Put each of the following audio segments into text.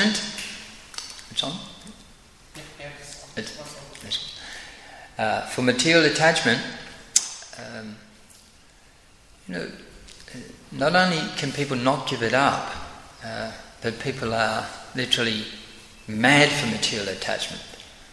It's on? For material attachment, not only can people not give it up, but people are literally mad for material attachment.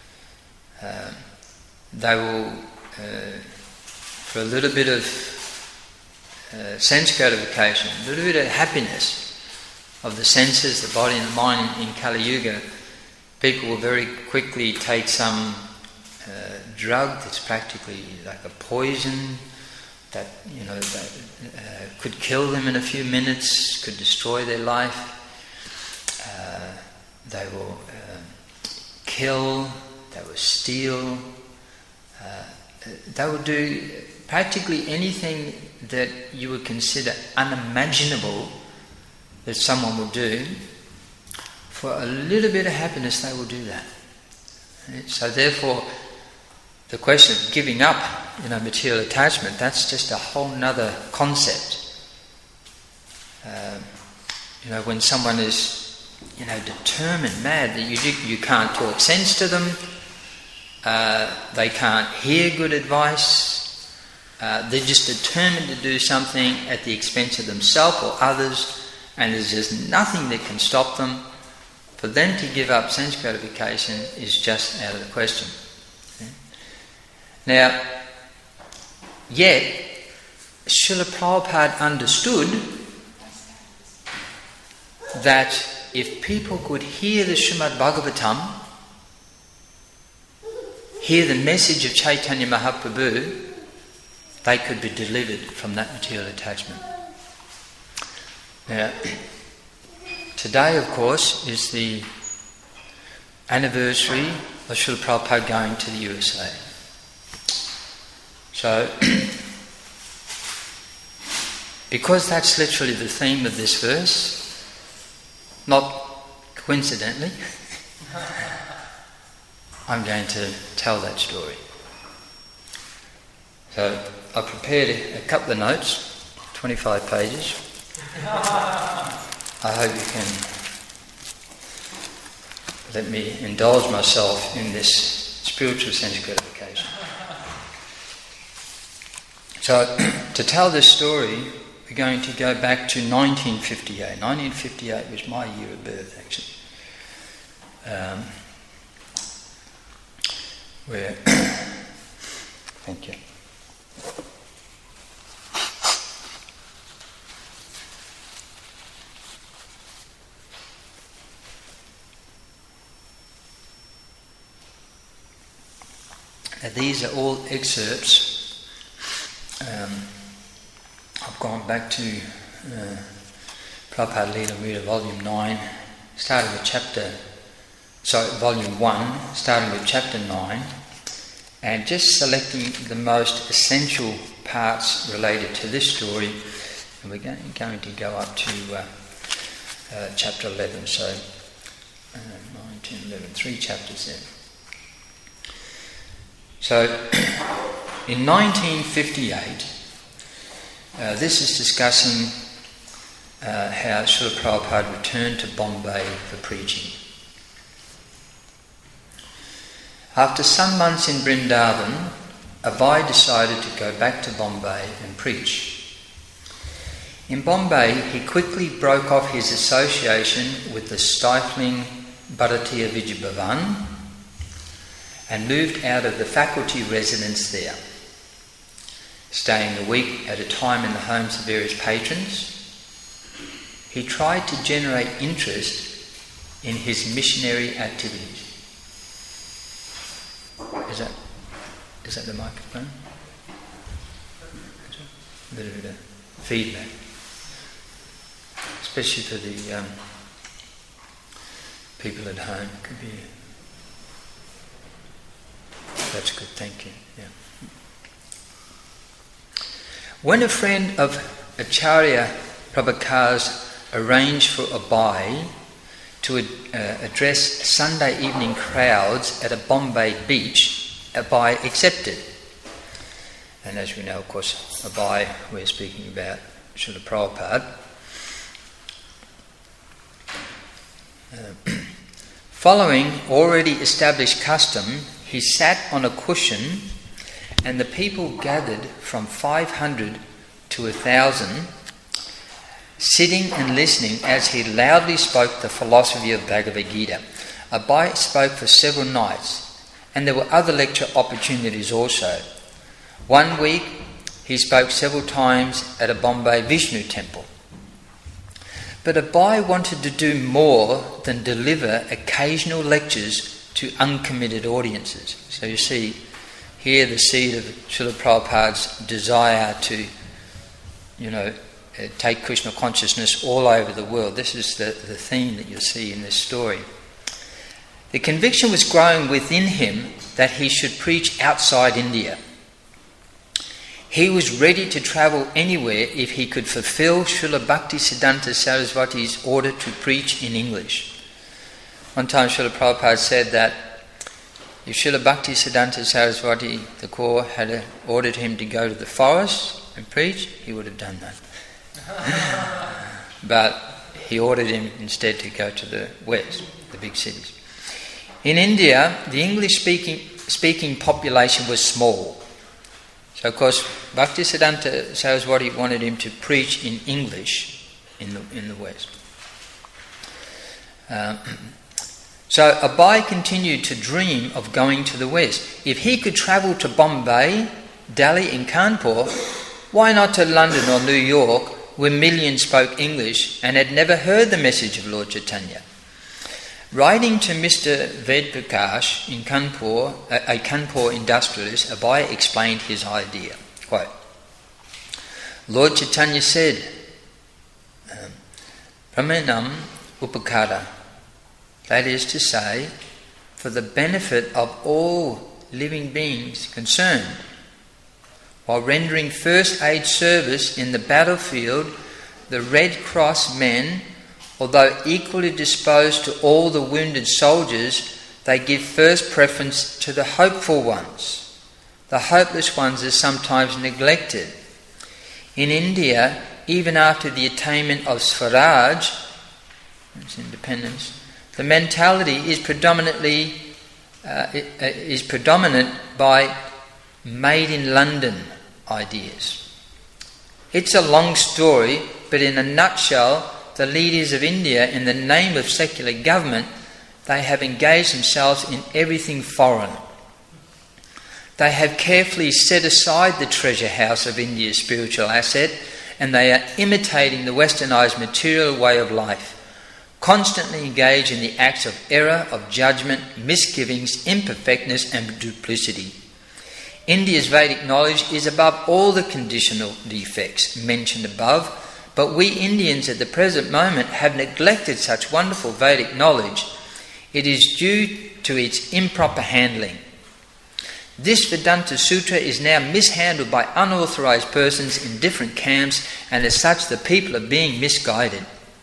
They will, for a little bit of sense gratification, a little bit of happiness of the senses, the body and the mind in Kali Yuga, people will very quickly take some drug that's practically like a poison that could kill them in a few minutes, could destroy their life. They will kill, they will steal, they will do practically anything that you would consider unimaginable that someone will do. For a little bit of happiness, they will do that. Right? So therefore, the question of giving up, material attachment, that's just a whole nother concept. When someone is, determined, mad, that you can't talk sense to them, they can't hear good advice, they're just determined to do something at the expense of themselves or others, and there's just nothing that can stop them. For them to give up sense gratification is just out of the question. Okay? Now, yet, Srila Prabhupada understood that if people could hear the Srimad Bhagavatam, hear the message of Chaitanya Mahaprabhu, they could be delivered from that material attachment. Now, today, of course, is the anniversary of Srila Prabhupada going to the USA. So, because that's literally the theme of this verse, not coincidentally, I'm going to tell that story. So, I prepared a couple of notes, 25 pages. I hope you can let me indulge myself in this spiritual sense gratification. So, to tell this story, we're going to go back to 1958. 1958 was my year of birth, actually. Thank you. Now, these are all excerpts. I've gone back to Prabhupada Lila Amrita, Volume 9, starting with Volume 1, starting with Chapter 9, and just selecting the most essential parts related to this story, and we're going to go up to Chapter 11, so 9, 10, 11, 3 chapters there. So, in 1958, this is discussing how Srila Prabhupada returned to Bombay for preaching. After some months in Vrindavan, Abai decided to go back to Bombay and preach. In Bombay, he quickly broke off his association with the stifling Bharatiya Vijayabhavan and moved out of the faculty residence there, staying a week at a time in the homes of various patrons. He tried to generate interest in his missionary activities. Is that the microphone? A little bit of feedback, especially for the people at home. Could be. That's good, thank you. Yeah. When a friend of Acharya Prabhakars arranged for Abai to address Sunday evening crowds at a Bombay beach, Abai accepted. And as we know, of course, Abai, we're speaking about Srila Prabhupada. Following already established custom, he sat on a cushion, and the people gathered from 500 to 1,000, sitting and listening as he loudly spoke the philosophy of Bhagavad Gita. Abai spoke for several nights, and there were other lecture opportunities also. One week he spoke several times at a Bombay Vishnu temple. But Abai wanted to do more than deliver occasional lectures to uncommitted audiences. So you see here the seed of Srila Prabhupada's desire to, take Krishna consciousness all over the world. This is the theme that you'll see in this story. The conviction was growing within him that he should preach outside India. He was ready to travel anywhere if he could fulfill Srila Bhaktisiddhanta Saraswati's order to preach in English. One time Srila Prabhupada said that if Srila Bhaktisiddhanta Saraswati Thakur had ordered him to go to the forest and preach, he would have done that. But he ordered him instead to go to the west, the big cities. In India, the English-speaking population was small. So, of course, Bhaktisiddhanta Saraswati wanted him to preach in English in the West. So Abai continued to dream of going to the West. If he could travel to Bombay, Delhi and Kanpur, why not to London or New York, where millions spoke English and had never heard the message of Lord Chaitanya? Writing to Mr. Ved Prakash in Kanpur, a Kanpur industrialist, Abai explained his idea. Quote, Lord Chaitanya said, Pramanam Upakara, that is to say, for the benefit of all living beings concerned, while rendering first aid service in the battlefield, the Red Cross men, although equally disposed to all the wounded soldiers, they give first preference to the hopeful ones. The hopeless ones are sometimes neglected. In India, even after the attainment of Swaraj, its independence, the mentality is predominant by made in London ideas. It's a long story, but in a nutshell, the leaders of India, in the name of secular government, they have engaged themselves in everything foreign. They have carefully set aside the treasure house of India's spiritual asset, and they are imitating the westernised material way of life, constantly engaged in the acts of error, of judgment, misgivings, imperfectness and duplicity. India's Vedic knowledge is above all the conditional defects mentioned above, but we Indians at the present moment have neglected such wonderful Vedic knowledge. It is due to its improper handling. This Vedanta Sutra is now mishandled by unauthorized persons in different camps, and as such the people are being misguided.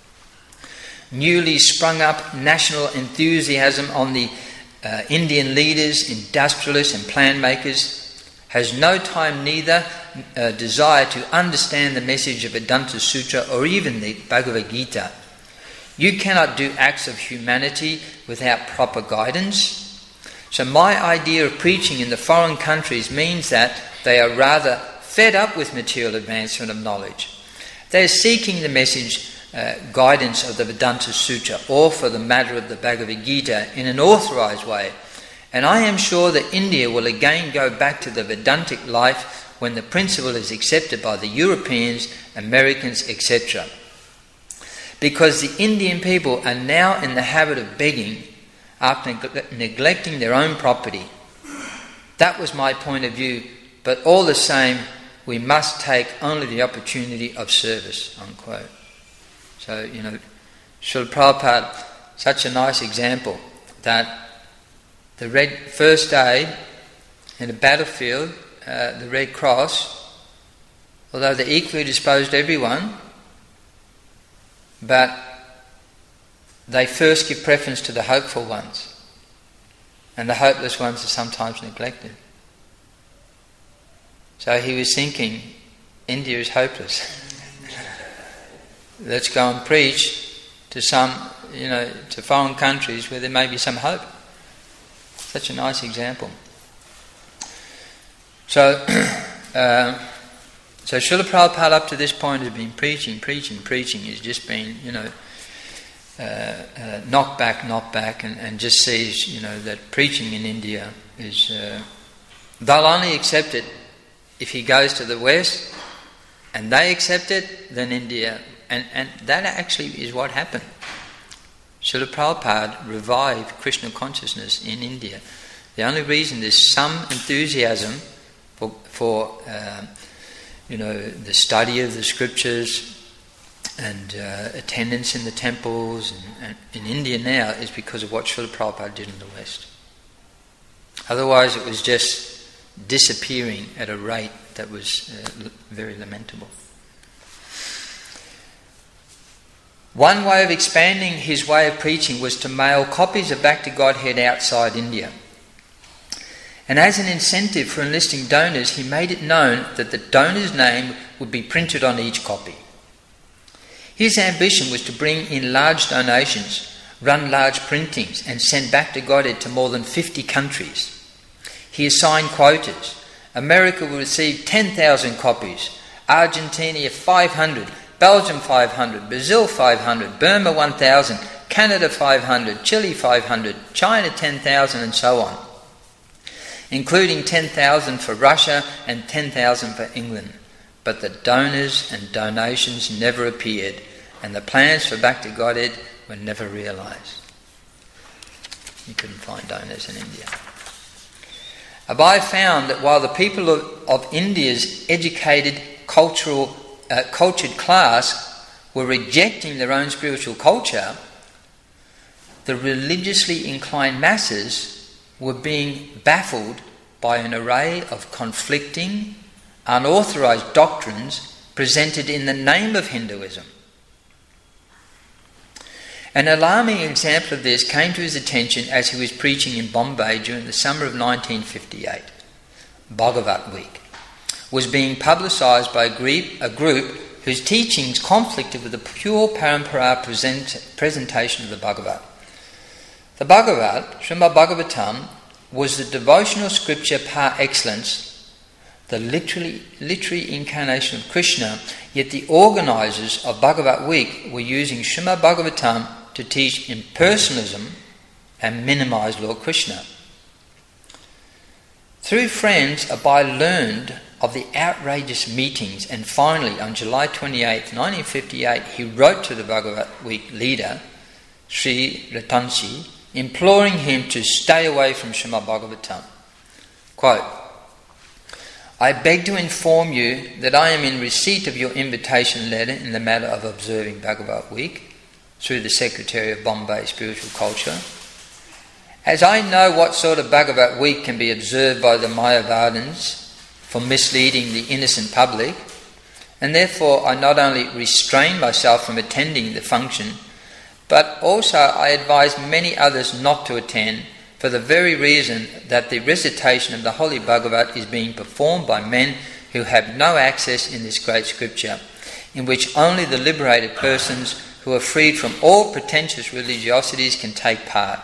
Newly sprung up national enthusiasm on the Indian leaders, industrialists and plan makers has no time neither desire to understand the message of Vedanta Sutra or even the Bhagavad Gita. You cannot do acts of humanity without proper guidance. So my idea of preaching in the foreign countries means that they are rather fed up with material advancement of knowledge. They are seeking the message, guidance of the Vedanta Sutra, or for the matter of the Bhagavad Gita, in an authorized way. And I am sure that India will again go back to the Vedantic life when the principle is accepted by the Europeans, Americans, etc. Because the Indian people are now in the habit of begging after neglecting their own property. That was my point of view, but all the same, we must take only the opportunity of service, unquote. So, Srila Prabhupada, such a nice example that the first day in a battlefield, the Red Cross, although they're equally disposed to everyone, but they first give preference to the hopeful ones, and the hopeless ones are sometimes neglected. So he was thinking, India is hopeless. Let's go and preach to some, to foreign countries where there may be some hope. Such a nice example. So Srila Prabhupada up to this point has been preaching. He's just been, knocked back, and just sees, that preaching in India is, they'll only accept it if he goes to the West, and they accept it, then India, and that actually is what happened. Srila Prabhupada revived Krishna consciousness in India. The only reason there's some enthusiasm for the study of the scriptures and attendance in the temples and in India now is because of what Srila Prabhupada did in the West. Otherwise it was just disappearing at a rate that was very lamentable. One way of expanding his way of preaching was to mail copies of Back to Godhead outside India. And as an incentive for enlisting donors, he made it known that the donor's name would be printed on each copy. His ambition was to bring in large donations, run large printings, and send Back to Godhead to more than 50 countries. He assigned quotas. America will receive 10,000 copies, Argentina 500, Belgium 500, Brazil 500, Burma 1,000, Canada 500, Chile 500, China 10,000, and so on, including 10,000 for Russia and 10,000 for England. But the donors and donations never appeared, and the plans for Back to Godhead were never realised. You couldn't find donors in India. Abai found that while the people of India's educated, cultured class were rejecting their own spiritual culture, the religiously inclined masses were being baffled by an array of conflicting, unauthorized doctrines presented in the name of Hinduism. An alarming example of this came to his attention as he was preaching in Bombay during the summer of 1958. Bhagavat Week was being publicised by a group whose teachings conflicted with the pure Parampara presentation of the Bhagavat. The Bhagavat, Srimad Bhagavatam, was the devotional scripture par excellence, the literary incarnation of Krishna, yet the organisers of Bhagavat Week were using Srimad Bhagavatam to teach impersonalism and minimise Lord Krishna. Through friends, Abai learned of the outrageous meetings, and finally on July 28, 1958, he wrote to the Bhagavat Week leader, Sri Ratansi, imploring him to stay away from Srimad Bhagavatam. Quote, "I beg to inform you that I am in receipt of your invitation letter in the matter of observing Bhagavat Week through the Secretary of Bombay Spiritual Culture. As I know what sort of Bhagavat Week can be observed by the Mayavadins for misleading the innocent public, and therefore I not only restrain myself from attending the function, but also I advise many others not to attend for the very reason that the recitation of the Holy Bhagavat is being performed by men who have no access in this great scripture, in which only the liberated persons who are freed from all pretentious religiosities can take part.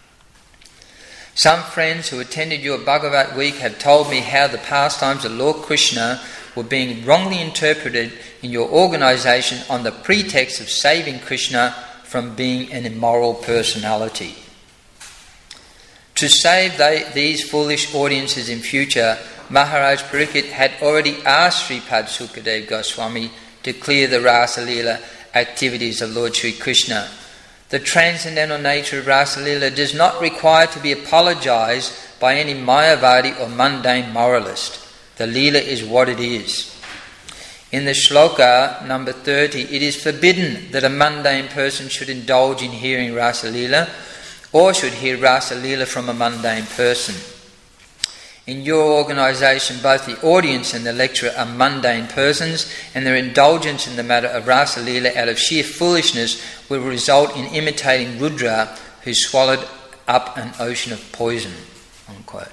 Some friends who attended your Bhagavat Week have told me how the pastimes of Lord Krishna were being wrongly interpreted in your organisation on the pretext of saving Krishna from being an immoral personality. To save these foolish audiences in future, Maharaj Parikshit had already asked Sripad Sukadev Goswami to clear the Rasa Leela activities of Lord Sri Krishna. The transcendental nature of Rasa Leela does not require to be apologised by any Mayavadi or mundane moralist. The Leela is what it is. In the shloka number 30, it is forbidden that a mundane person should indulge in hearing Rasa Leela or should hear Rasa Leela from a mundane person. In your organisation, both the audience and the lecturer are mundane persons, and their indulgence in the matter of Rasa Leela out of sheer foolishness will result in imitating Rudra, who swallowed up an ocean of poison." Unquote.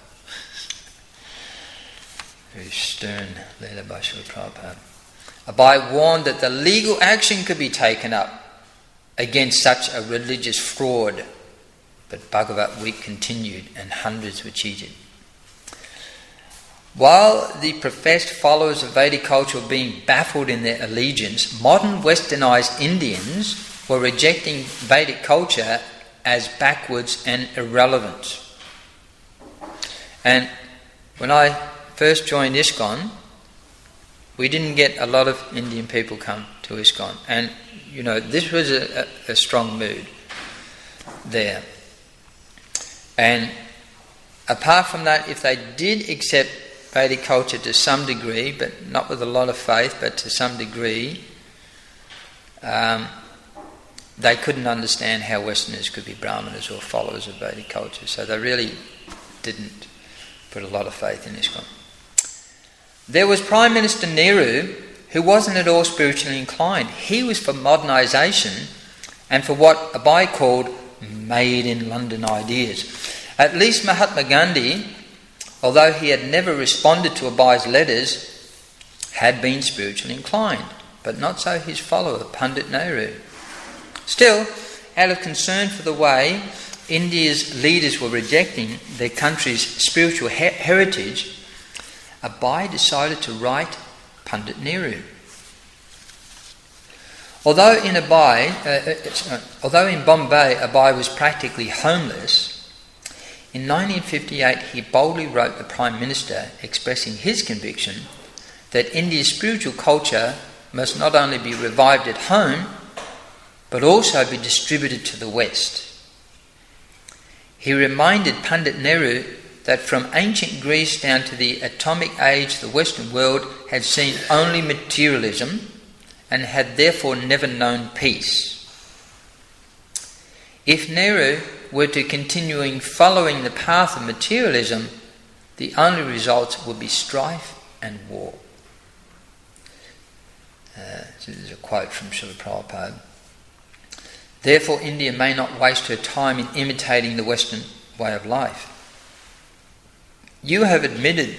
Very stern letter by Srila Prabhupada. Abai warned that the legal action could be taken up against such a religious fraud. But Bhagavat Week continued and hundreds were cheated. While the professed followers of Vedic culture were being baffled in their allegiance, modern westernized Indians were rejecting Vedic culture as backwards and irrelevant. And when I first joined ISKCON, we didn't get a lot of Indian people come to ISKCON. And, this was a strong mood there. And apart from that, if they did accept Vedic culture to some degree, but not with a lot of faith, but to some degree, they couldn't understand how Westerners could be Brahmanas or followers of Vedic culture. So they really didn't put a lot of faith in ISKCON. There was Prime Minister Nehru, who wasn't at all spiritually inclined. He was for modernisation and for what Abai called made in London ideas. At least Mahatma Gandhi, although he had never responded to Abai's letters, had been spiritually inclined, but not so his follower, Pandit Nehru. Still, out of concern for the way India's leaders were rejecting their country's spiritual heritage, Abai decided to write Pandit Nehru. Although in Bombay Abai was practically homeless, in 1958 he boldly wrote the Prime Minister expressing his conviction that India's spiritual culture must not only be revived at home, but also be distributed to the West. He reminded Pandit Nehru that from ancient Greece down to the atomic age, the Western world had seen only materialism and had therefore never known peace. If Nehru were to continue following the path of materialism, the only results would be strife and war. This is a quote from Srila Prabhupada. Therefore, India may not waste her time in imitating the Western way of life. You have admitted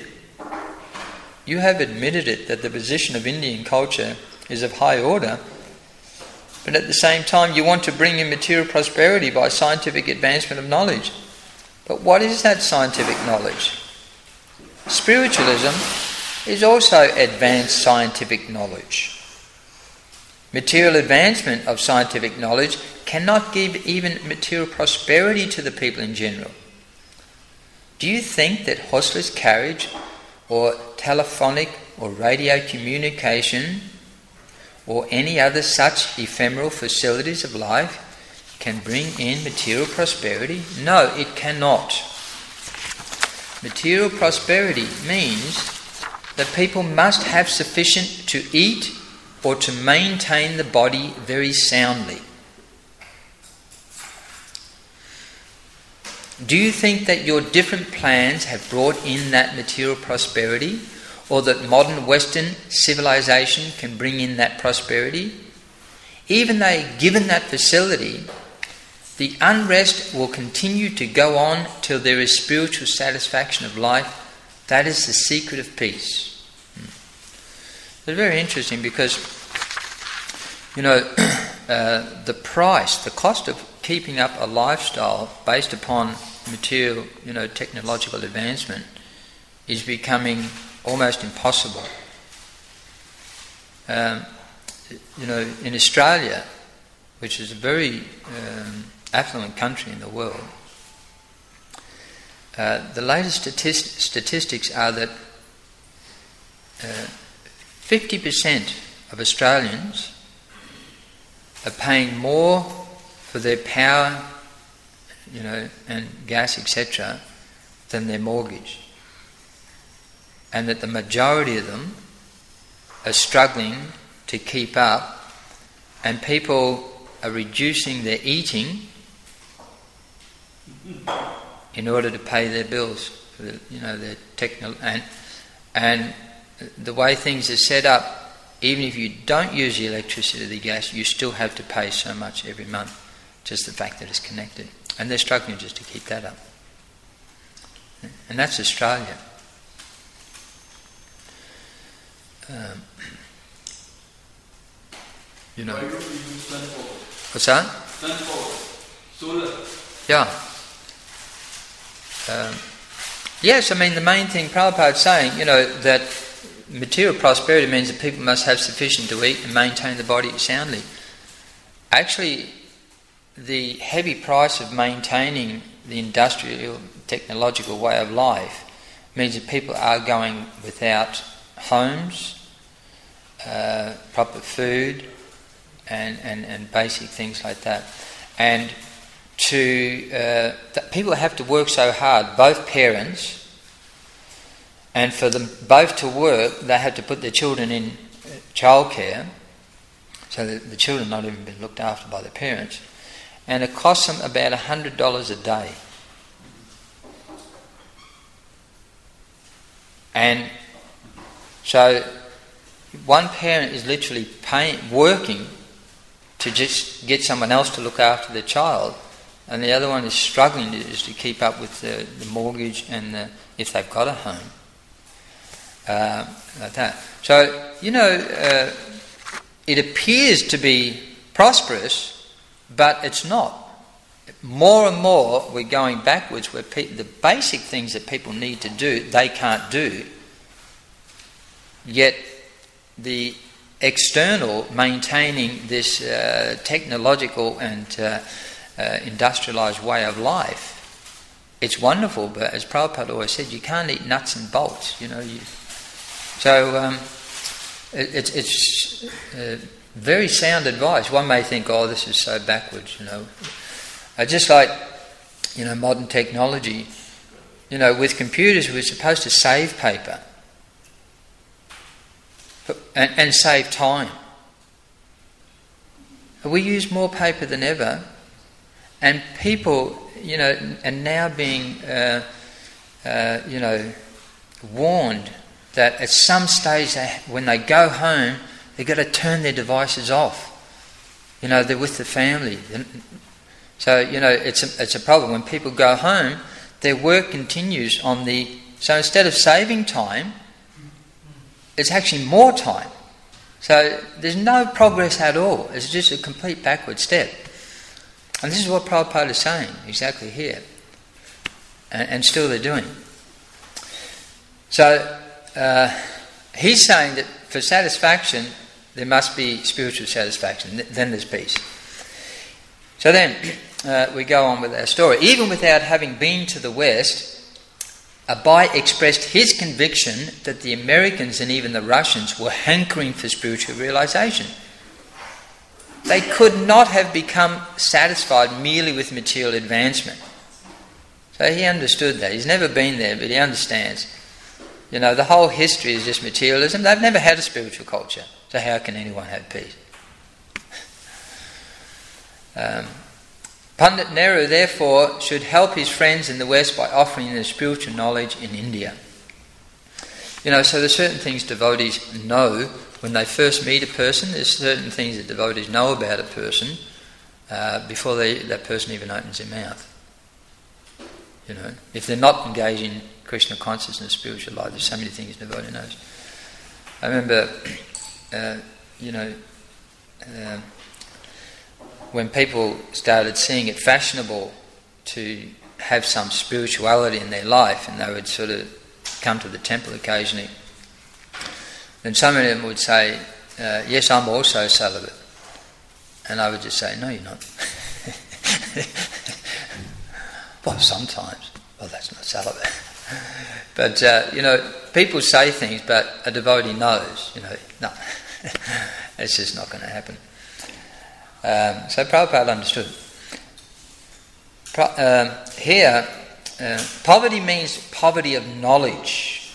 it that the position of Indian culture is of high order, but at the same time you want to bring in material prosperity by scientific advancement of knowledge. But what is that scientific knowledge? Spiritualism is also advanced scientific knowledge. Material advancement of scientific knowledge cannot give even material prosperity to the people in general. Do you think that horseless carriage or telephonic or radio communication or any other such ephemeral facilities of life can bring in material prosperity? No, it cannot. Material prosperity means that people must have sufficient to eat or to maintain the body very soundly. Do you think that your different plans have brought in that material prosperity, or that modern Western civilization can bring in that prosperity? Even though given that facility, the unrest will continue to go on till there is spiritual satisfaction of life. That is the secret of peace. It's very interesting because, the price, the cost of keeping up a lifestyle based upon material, technological advancement is becoming almost impossible. In Australia, which is a very affluent country in the world, the latest statistics are that 50% of Australians are paying more for their power, and gas, etc., than their mortgage. And that the majority of them are struggling to keep up, and people are reducing their eating in order to pay their bills for their and the way things are set up, even if you don't use the electricity or the gas, you still have to pay so much every month, just the fact that it's connected. And they're struggling just to keep that up. And that's Australia. What's that? Solar. Yeah. Yes, I mean, the main thing Prabhupada's saying, that material prosperity means that people must have sufficient to eat and maintain the body soundly. Actually, the heavy price of maintaining the industrial, technological way of life means that people are going without homes, proper food, and basic things like that. And people have to work so hard, both parents, and for them both to work, they have to put their children in childcare, so that the children not even been looked after by their parents, and it costs them about $100 a day. And so one parent is literally working to just get someone else to look after their child, and the other one is struggling to keep up with the mortgage and if they've got a home. Like that. So, it appears to be prosperous, but it's not. More and more we're going backwards where the basic things that people need to do, they can't do. Yet the external, maintaining this technological and industrialised way of life, it's wonderful, but as Prabhupada always said, you can't eat nuts and bolts, So it's very sound advice. One may think, oh, this is so backwards, Just like, modern technology, with computers we're supposed to save paper and save time. We use more paper than ever, and people, are now being, warned that at some stage when they go home, they've got to turn their devices off. They're with the family. So, it's a problem. When people go home, their work continues so instead of saving time, it's actually more time. So there's no progress at all. It's just a complete backward step. And this is what Prabhupada is saying exactly here. And still they're doing. So he's saying that for satisfaction, there must be spiritual satisfaction. Then there's peace. So then we go on with our story. Even without having been to the West, Abai expressed his conviction that the Americans and even the Russians were hankering for spiritual realization. They could not have become satisfied merely with material advancement. So he understood that. He's never been there, but he understands. The whole history is just materialism. They've never had a spiritual culture. So how can anyone have peace? Pandit Nehru, therefore, should help his friends in the West by offering them spiritual knowledge in India. So there's certain things devotees know when they first meet a person. There's certain things that devotees know about a person before that person even opens their mouth. If they're not engaged in Krishna consciousness, spiritual life, there's so many things a devotee knows. I remember, when people started seeing it fashionable to have some spirituality in their life, and they would sort of come to the temple occasionally, then some of them would say, yes, I'm also celibate. And I would just say, no, you're not. Well, sometimes. Well, that's not celibate. But, people say things, but a devotee knows, no, it's just not going to happen. So Prabhupada understood. Here, poverty means poverty of knowledge.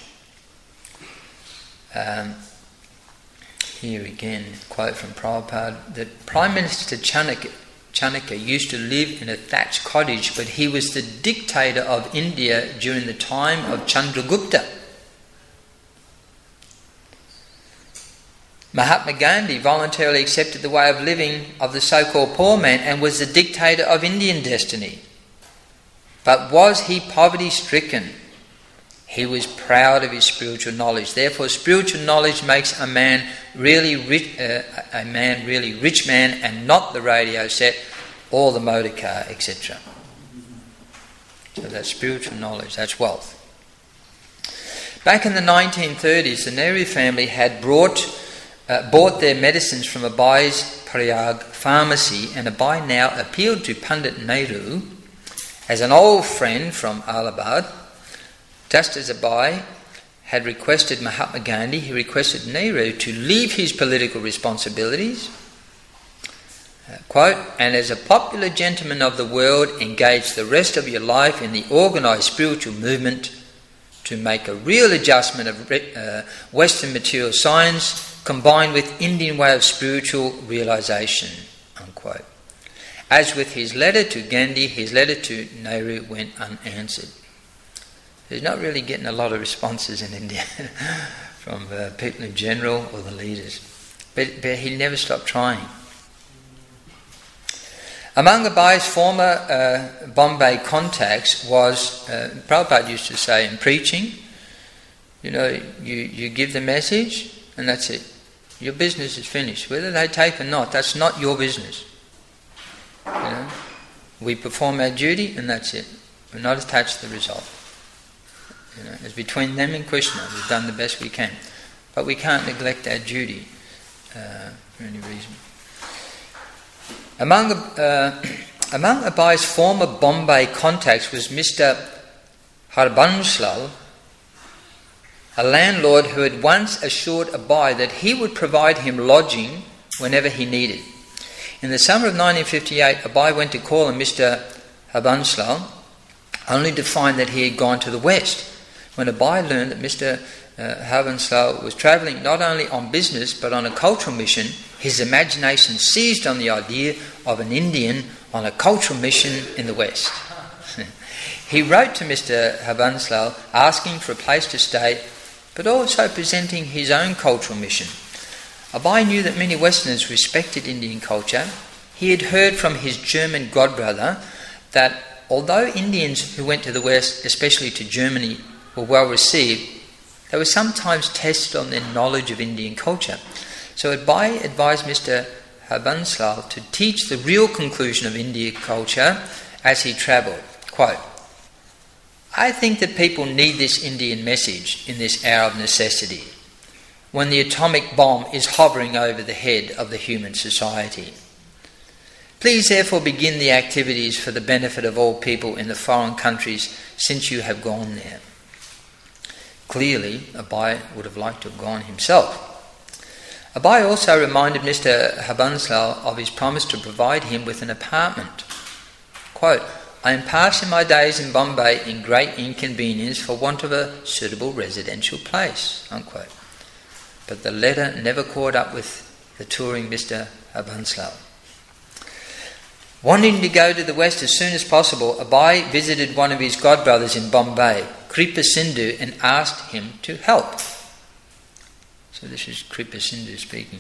Here again, quote from Prabhupada, that Prime Minister Chanakya used to live in a thatched cottage, but he was the dictator of India during the time of Chandragupta. Mahatma Gandhi voluntarily accepted the way of living of the so-called poor man and was the dictator of Indian destiny. But was he poverty-stricken? He was proud of his spiritual knowledge. Therefore, spiritual knowledge makes a man really rich, rich man, and not the radio set or the motor car, etc. So that's spiritual knowledge, that's wealth. Back in the 1930s, the Nehru family had bought their medicines from Abai's Prayag pharmacy, and Abai now appealed to Pandit Nehru as an old friend from Allahabad. Just as Abai had requested Mahatma Gandhi, he requested Nehru to leave his political responsibilities, quote, and as a popular gentleman of the world, engage the rest of your life in the organised spiritual movement to make a real adjustment of Western material science combined with Indian way of spiritual realisation, unquote. As with his letter to Gandhi, his letter to Nehru went unanswered. He's not really getting a lot of responses in India from people in general or the leaders. But he never stopped trying. Among Abai's former Bombay contacts was, Prabhupada used to say in preaching, you give the message and that's it. Your business is finished. Whether they take or not, that's not your business. We perform our duty and that's it. We're not attached to the result. It's between them and Krishna. We've done the best we can. But we can't neglect our duty for any reason. Among Abai's former Bombay contacts was Mr. Harbanslal, a landlord who had once assured Abai that he would provide him lodging whenever he needed. In the summer of 1958, Abai went to call on Mr. Harbanslal, only to find that he had gone to the west. When Abai learned that Mr. Harbanslal was travelling not only on business but on a cultural mission, his imagination seized on the idea of an Indian on a cultural mission in the West. He wrote to Mr. Harbanslal asking for a place to stay, but also presenting his own cultural mission. Abai knew that many Westerners respected Indian culture. He had heard from his German godbrother that although Indians who went to the West, especially to Germany, were well received, they were sometimes tested on their knowledge of Indian culture. So Abai advised Mr. Harbanslal to teach the real conclusion of Indian culture as he travelled. Quote, I think that people need this Indian message in this hour of necessity, when the atomic bomb is hovering over the head of the human society. Please therefore begin the activities for the benefit of all people in the foreign countries since you have gone there. Clearly, Abai would have liked to have gone himself. Abai also reminded Mr. Harbanslal of his promise to provide him with an apartment. Quote, I am passing my days in Bombay in great inconvenience for want of a suitable residential place. Unquote. But the letter never caught up with the touring Mr. Harbanslal. Wanting to go to the West as soon as possible, Abai visited one of his godbrothers in Bombay, Kripa Sindhu, and asked him to help. So this is Kripa Sindhu speaking.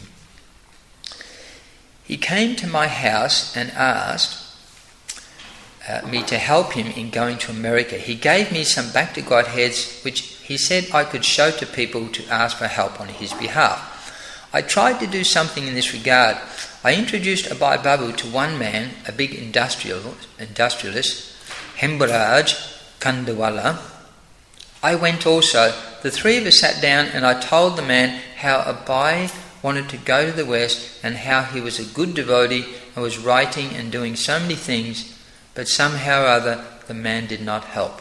He came to my house and asked me to help him in going to America. He gave me some Bhakti Godheads which he said I could show to people to ask for help on his behalf. I tried to do something in this regard. I introduced Abai Babu to one man, a big industrialist, Hembaraj Kandawala. I went also. The three of us sat down and I told the man how Abai wanted to go to the West and how he was a good devotee and was writing and doing so many things, but somehow or other the man did not help.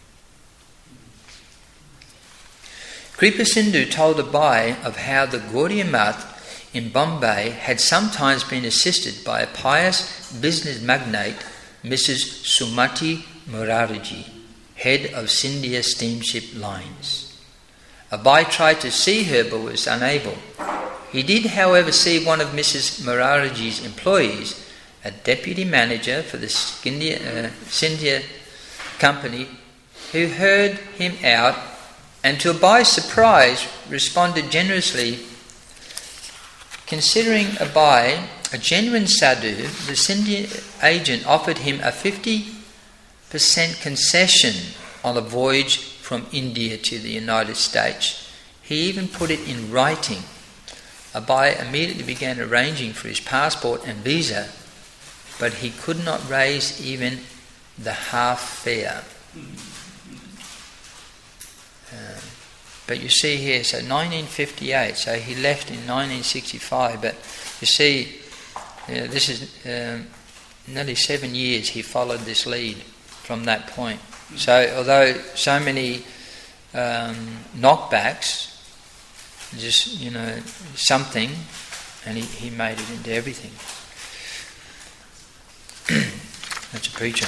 Kripa Sindhu told Abai of how the Gaudiya Math in Bombay had sometimes been assisted by a pious business magnate, Mrs. Sumati Morarji, head of Scindia Steamship Lines. Abai tried to see her but was unable. He did, however, see one of Mrs. Morarji's employees, a deputy manager for the Scindia company, who heard him out and to Abai's surprise responded generously. Considering Abai a genuine sadhu, the Scindia agent offered him a 50% concession on a voyage from India to the United States. He even put it in writing. Abai immediately began arranging for his passport and visa, but he could not raise even the half fare. But you see here, so 1958, so he left in 1965, but you see, this is nearly 7 years he followed this lead from that point. So although so many knockbacks, just, something, and he made it into everything. That's a preacher.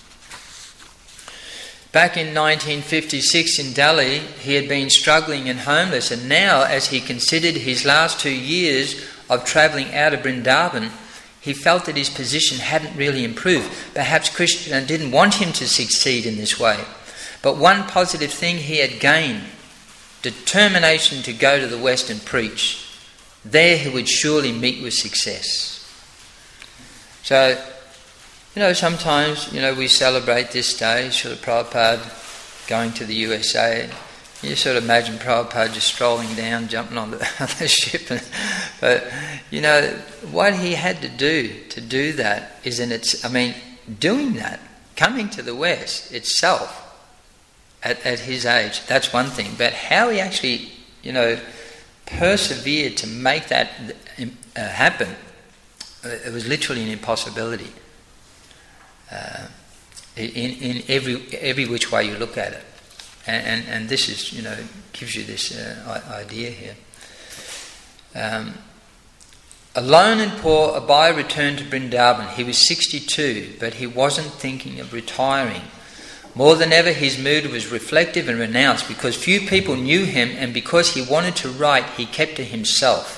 Back in 1956 in Delhi, he had been struggling and homeless, and now as he considered his last 2 years of travelling out of Vrindavan, he felt that his position hadn't really improved. Perhaps Krishna didn't want him to succeed in this way. But one positive thing he had gained, determination to go to the West and preach. There he would surely meet with success. So, sometimes, we celebrate this day, Srila Prabhupada going to the USA. You sort of imagine Prabhupada just strolling down, jumping on the ship. But, what he had to do that is doing that, coming to the West itself at his age, that's one thing. But how he actually, persevered to make that happen, it was literally an impossibility. In every which way you look at it, and this is gives you this idea here. Alone and poor, Abai returned to Vrindavan. He was 62, but he wasn't thinking of retiring. More than ever, his mood was reflective and renounced because few people knew him, and because he wanted to write, he kept to himself.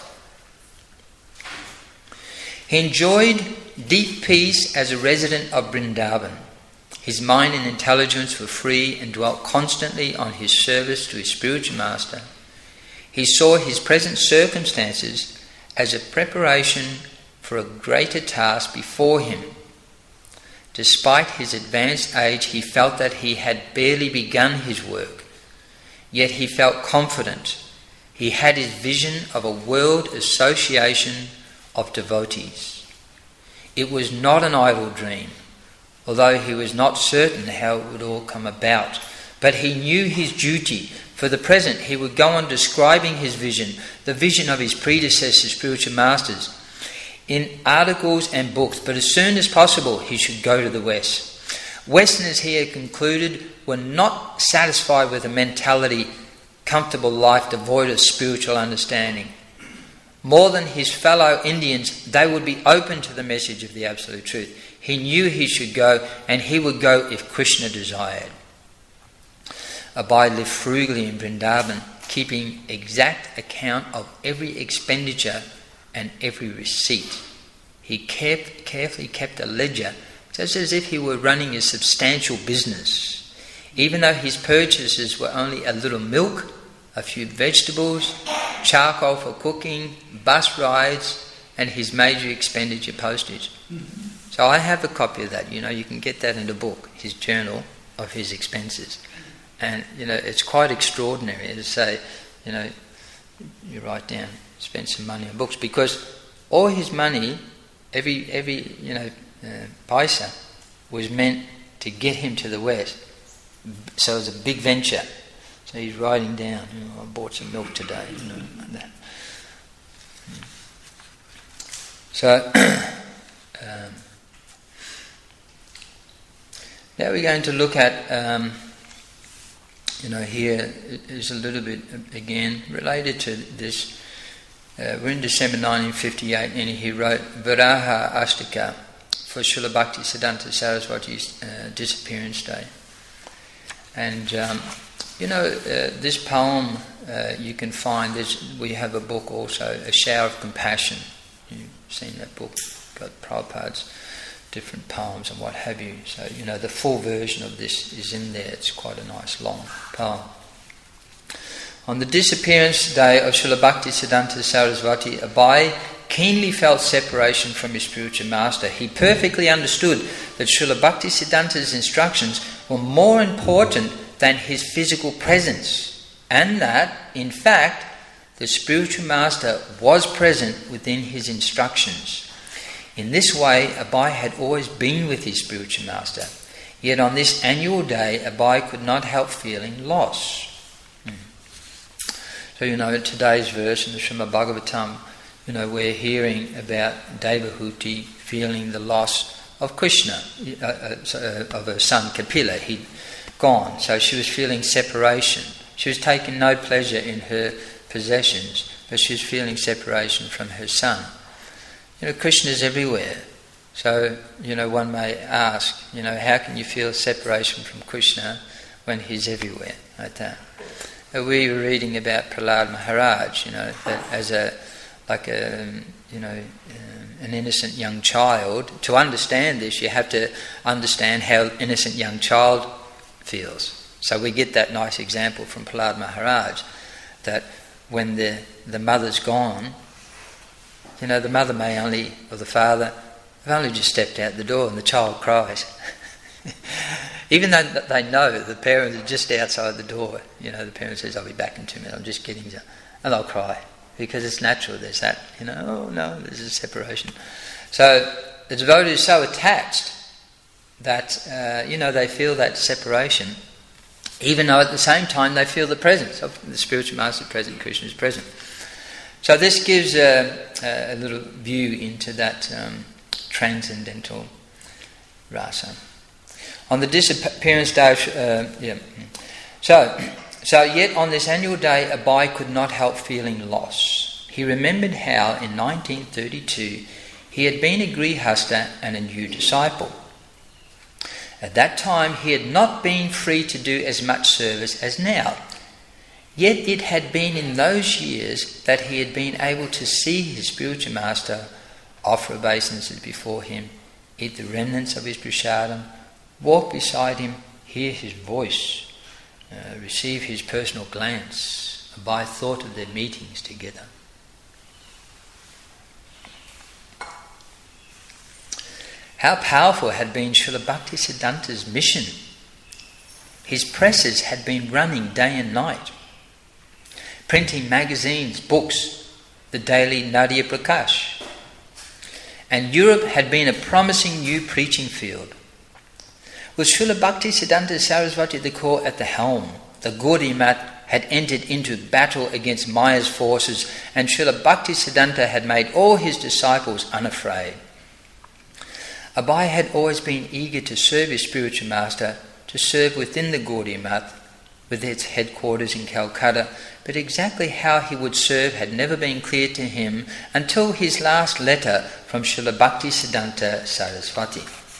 He enjoyed deep peace as a resident of Vrindavan. His mind and intelligence were free and dwelt constantly on his service to his spiritual master. He saw his present circumstances as a preparation for a greater task before him. Despite his advanced age, he felt that he had barely begun his work. Yet he felt confident. He had his vision of a world association of devotees. It was not an idle dream, although he was not certain how it would all come about. But he knew his duty. For the present, he would go on describing his vision, the vision of his predecessors, spiritual masters, in articles and books. But as soon as possible, he should go to the West. Westerners, he had concluded, were not satisfied with a mentality, comfortable life devoid of spiritual understanding. More than his fellow Indians, they would be open to the message of the Absolute Truth. He knew he should go, and he would go if Krishna desired. Abai lived frugally in Vrindavan, keeping exact account of every expenditure and every receipt. He carefully kept a ledger, just as if he were running a substantial business. Even though his purchases were only a little milk, a few vegetables, charcoal for cooking, bus rides, and his major expenditure postage. So I have a copy of that. You can get that in the book, his journal of his expenses. And, it's quite extraordinary to say, you write down, spend some money on books, because all his money, every paisa, was meant to get him to the West. So it was a big venture. So he's writing down, I bought some milk today, like that. So, now we're going to look at, here is a little bit, again, related to this. We're in December 1958, and he wrote Viraha Ashtaka for Srila Bhakti Siddhanta Saraswati's disappearance day. And, this poem you can find, we have a book also, A Shower of Compassion. You've seen that book, got Prabhupada's different poems and what have you. So, the full version of this is in there. It's quite a nice long poem. On the disappearance day of Srila Bhakti Siddhanta Saraswati, Abai keenly felt separation from his spiritual master. He perfectly understood that Srila Bhakti Siddhanta's instructions were more important than his physical presence, and that, in fact, the spiritual master was present within his instructions. In this way, Abai had always been with his spiritual master. Yet on this annual day, Abai could not help feeling loss. So, today's verse in the Srimad Bhagavatam, we're hearing about Devahuti feeling the loss of Krishna, of her son Kapila. He'd gone, so she was feeling separation. She was taking no pleasure in her possessions, but she was feeling separation from her son. Krishna's everywhere. So, one may ask, how can you feel separation from Krishna when he's everywhere like that? We were reading about Prahlad Maharaj, that as an innocent young child. To understand this, you have to understand how innocent young child feels. So we get that nice example from Prahlad Maharaj, that when the mother's gone, the mother or the father, have only just stepped out the door and the child cries. Even though they know the parents are just outside the door, the parent says, I'll be back in 2 minutes, I'm just getting there. And they'll cry, because it's natural, there's that, oh no, there's a separation. So the devotee is so attached that, they feel that separation, even though at the same time they feel the presence of the spiritual master present, Krishna is present. So this gives a little view into that transcendental rasa. On the disappearance day So yet on this annual day, Abai could not help feeling loss. He remembered how in 1932 he had been a grihasta and a new disciple. At that time he had not been free to do as much service as now. Yet it had been in those years that he had been able to see his spiritual master, offer obeisances before him, eat the remnants of his prasadam, walk beside him, hear his voice, receive his personal glance. Abai thought of their meetings together. How powerful had been Srila Bhaktisiddhanta's mission. His presses had been running day and night, printing magazines, books, the daily Nadia Prakash. And Europe had been a promising new preaching field. With Srila Bhaktisiddhanta Saraswati the Core at the helm, the Gaudiya Math had entered into battle against Maya's forces, and Srila Bhaktisiddhanta had made all his disciples unafraid. Abai had always been eager to serve his spiritual master, to serve within the Gaudiya Math, with its headquarters in Calcutta, but exactly how he would serve had never been clear to him until his last letter from Srila Bhaktisiddhanta Saraswati.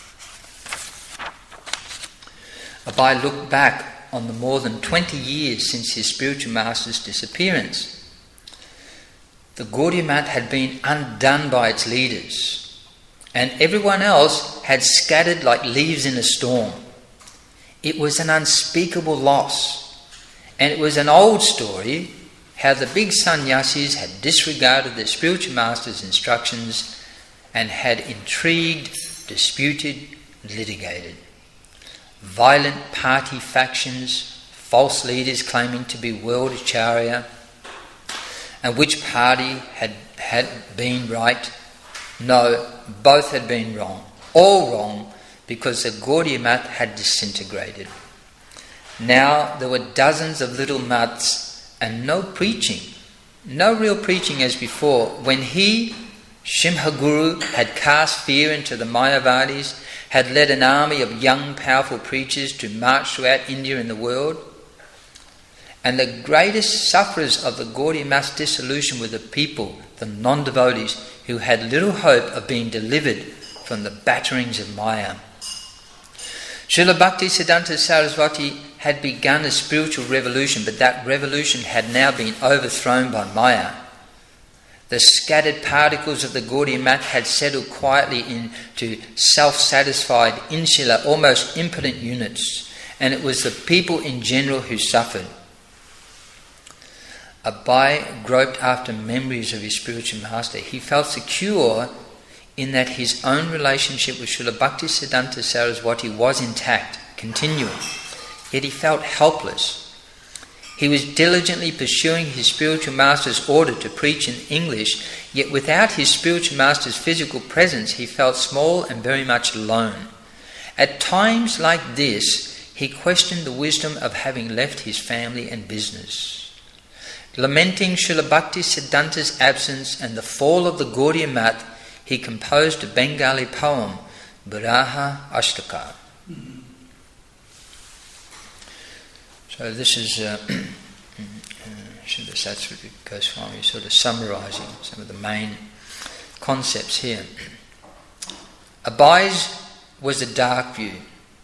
Abai looked back on the more than 20 years since his spiritual master's disappearance. The Gaudiya Math had been undone by its leaders, and everyone else had scattered like leaves in a storm. It was an unspeakable loss, and it was an old story how the big sannyasis had disregarded their spiritual master's instructions and had intrigued, disputed, litigated. Violent party factions, false leaders claiming to be world acharya, and which party had been right? No, both had been wrong. All wrong, because the Gaudiya Math had disintegrated. Now there were dozens of little maths and no preaching, no real preaching as before. When he, Simhaguru, had cast fear into the Mayavadis, had led an army of young powerful preachers to march throughout India and the world, and the greatest sufferers of the Gaudiya Math's dissolution were the people, the non-devotees, who had little hope of being delivered from the batterings of Maya. Srila Bhaktisiddhanta Saraswati had begun a spiritual revolution, but that revolution had now been overthrown by Maya. The scattered particles of the Gaudiya Math had settled quietly into self-satisfied, insular, almost impotent units, and it was the people in general who suffered. Abai groped after memories of his spiritual master. He felt secure in that his own relationship with Srila Bhaktisiddhanta Saraswati was intact, continuing. yet he felt helpless. He was diligently pursuing his spiritual master's order to preach in English, yet without his spiritual master's physical presence, he felt small and very much alone. At times like this, he questioned the wisdom of having left his family and business. Lamenting Srila Bhaktisiddhanta's absence and the fall of the Gaudiya Math, he composed a Bengali poem, Viraha Ashtaka. So this is Srila Satsvati Goswami sort of summarising some of the main concepts here. Abhai's was a dark view.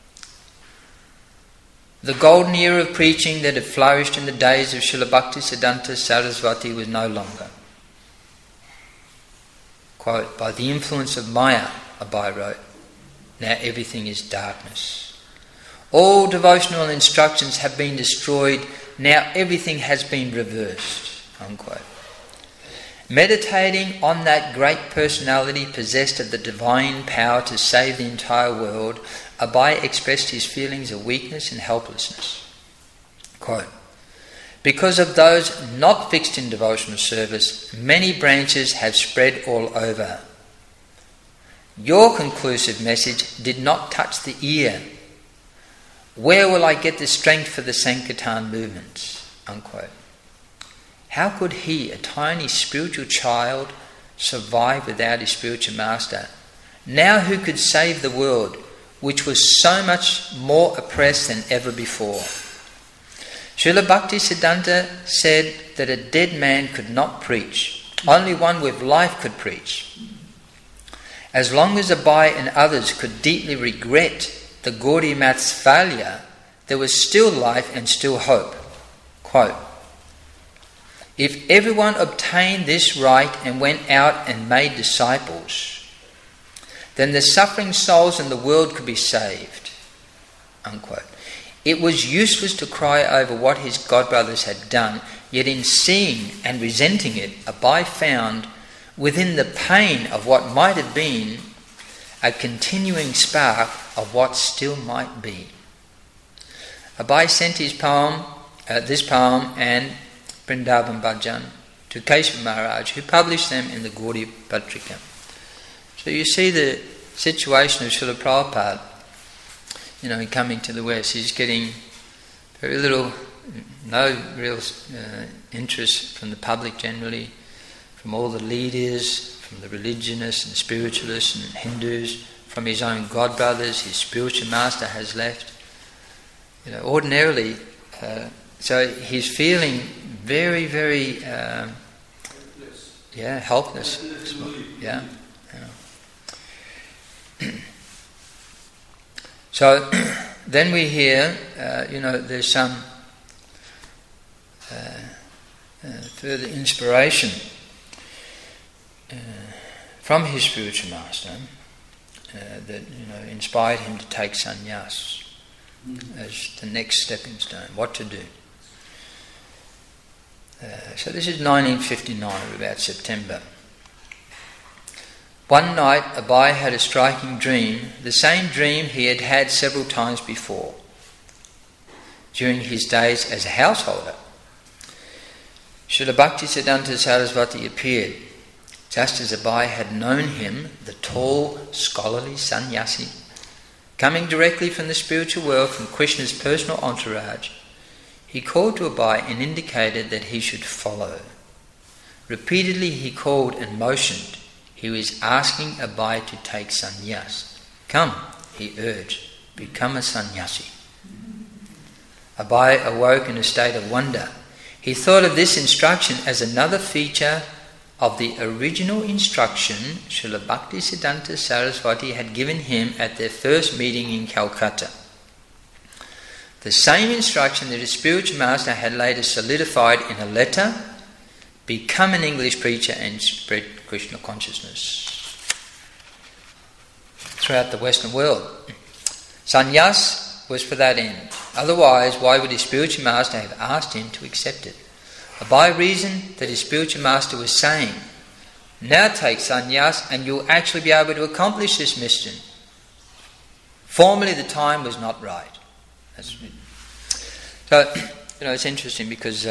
The golden era of preaching that had flourished in the days of Srila Bhaktisiddhanta Saraswati was no longer. Quote, by the influence of Maya, Abhay wrote, now everything is darkness. All devotional instructions have been destroyed, now everything has been reversed. Unquote. Meditating on that great personality possessed of the divine power to save the entire world, Abhay expressed his feelings of weakness and helplessness. Quote, because of those not fixed in devotional service, many branches have spread all over. Your conclusive message did not touch the ear. Where will I get the strength for the Sankirtan movements? Unquote. How could he, a tiny spiritual child, survive without his spiritual master? Now who could save the world, which was so much more oppressed than ever before? Srila Bhaktisiddhanta said that a dead man could not preach. Only one with life could preach. As long as Abhay and others could deeply regret the Gaudiya Math's failure, there was still life and still hope. Quote, if everyone obtained this right and went out and made disciples, then the suffering souls in the world could be saved. Unquote. It was useless to cry over what his godbrothers had done, yet in seeing and resenting it, Abhay found within the pain of what might have been a continuing spark of what still might be. Abhay sent his poem, this poem and Vrindavan Bhajan to Kesava Maharaj, who published them in the Gaudiya Patrika. So you see the situation of Srila Prabhupada, in coming to the West. He's getting very little, no real interest from the public generally, from all the leaders, from the religionists and spiritualists and Hindus, from his own godbrothers. His spiritual master has left. Ordinarily, so he's feeling very, very, helpless. Yeah. So then we hear, there's some further inspiration from his spiritual master that inspired him to take sannyas as the next stepping stone. What to do? So this is 1959, about September. One night, Abhay had a striking dream, the same dream he had had several times before, during his days as a householder. Srila Bhaktisiddhanta Saraswati appeared, just as Abhay had known him, the tall, scholarly sannyasi, coming directly from the spiritual world, from Krishna's personal entourage. He called to Abhay and indicated that he should follow. Repeatedly he called and motioned. He was asking Abhay to take sannyas. Come, he urged, become a sannyasi. Abhay awoke in a state of wonder. He thought of this instruction as another feature of the original instruction Srila Bhaktisiddhanta Saraswati had given him at their first meeting in Calcutta. The same instruction that his spiritual master had later solidified in a letter, become an English preacher and spread Krishna consciousness throughout the Western world. Sannyas was for that end. Otherwise, why would his spiritual master have asked him to accept it? Abhay reasoned that his spiritual master was saying, now take sannyas and you'll actually be able to accomplish this mission. Formerly the time was not right. So, it's interesting because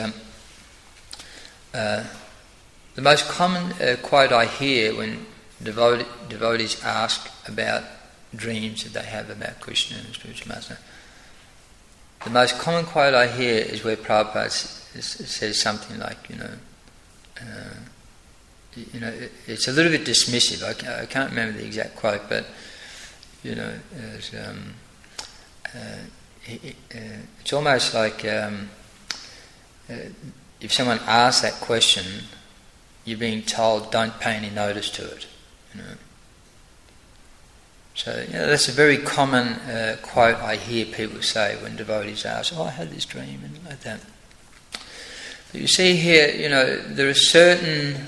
the most common quote I hear when devotees ask about dreams that they have about Krishna and the spiritual master, the most common quote I hear is where Prabhupada says something like, it's a little bit dismissive. I can't remember the exact quote, but it's almost like if someone asks that question, you're being told don't pay any notice to it. So that's a very common quote I hear people say when devotees ask, I had this dream and like that. But you see here, there are certain,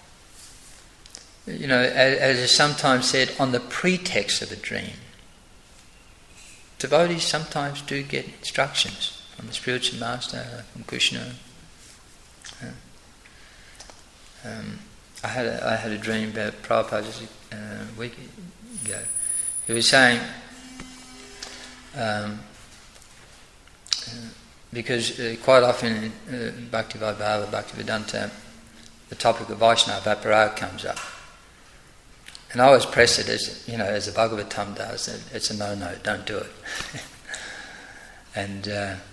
as is sometimes said, on the pretext of a dream. Devotees sometimes do get instructions from the spiritual master, from Krishna. I had a dream about Prabhupada just a week ago. He was saying, because quite often in Bhakti-Vaibhava, Bhakti-Vedanta, the topic of Vaishnava Aparad comes up. And I always press it as the Bhagavatam does, it's a no-no, don't do it. And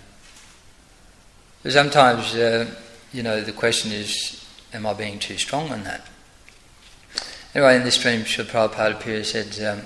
sometimes, the question is, am I being too strong on that? Anyway, in this dream, Srila Prabhupada appeared and said,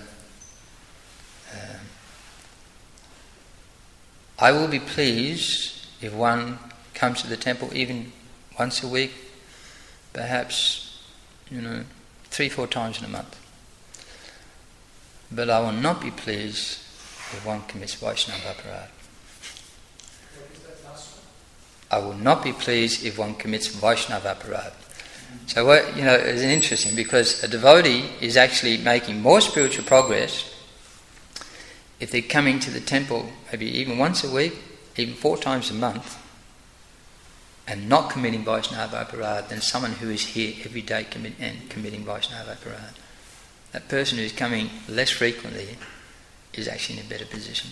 I will be pleased if one comes to the temple even once a week, perhaps, 3-4 times in a month. But I will not be pleased if one commits Vaishnava Aparad. What is that last one? I will not be pleased if one commits Vaishnava Aparad. So it's interesting because a devotee is actually making more spiritual progress if they're coming to the temple maybe even once a week, even 4 times a month, and not committing Vaishnava Aparad than someone who is here every day committing Vaishnava Aparad. That person who's coming less frequently is actually in a better position.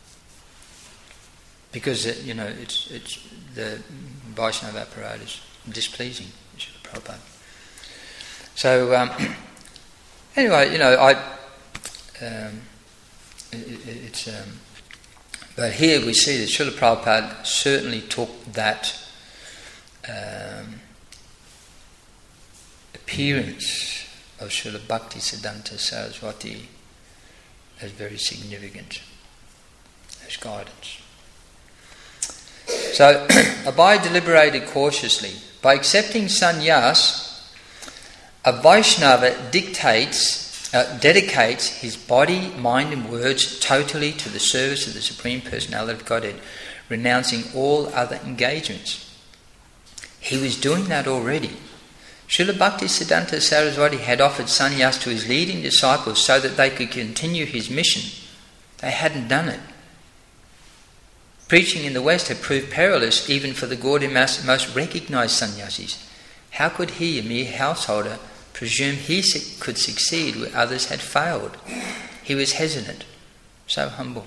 Because, it's the Vaishnava Aparad is displeasing, Srila Prabhupada. So, anyway, but here we see that Srila Prabhupada certainly took that appearance of Srila Bhaktisiddhanta Saraswati as very significant, as guidance. So, Abhay deliberated cautiously. By accepting sannyas, a Vaishnava dedicates his body, mind and words totally to the service of the Supreme Personality of Godhead, renouncing all other engagements. He was doing that already. Srila Bhaktisiddhanta Saraswati had offered sannyas to his leading disciples so that they could continue his mission. They hadn't done it. Preaching in the West had proved perilous even for the Gaudiya most recognised sannyasis. How could he, a mere householder, presume he could succeed where others had failed? He was hesitant, so humble.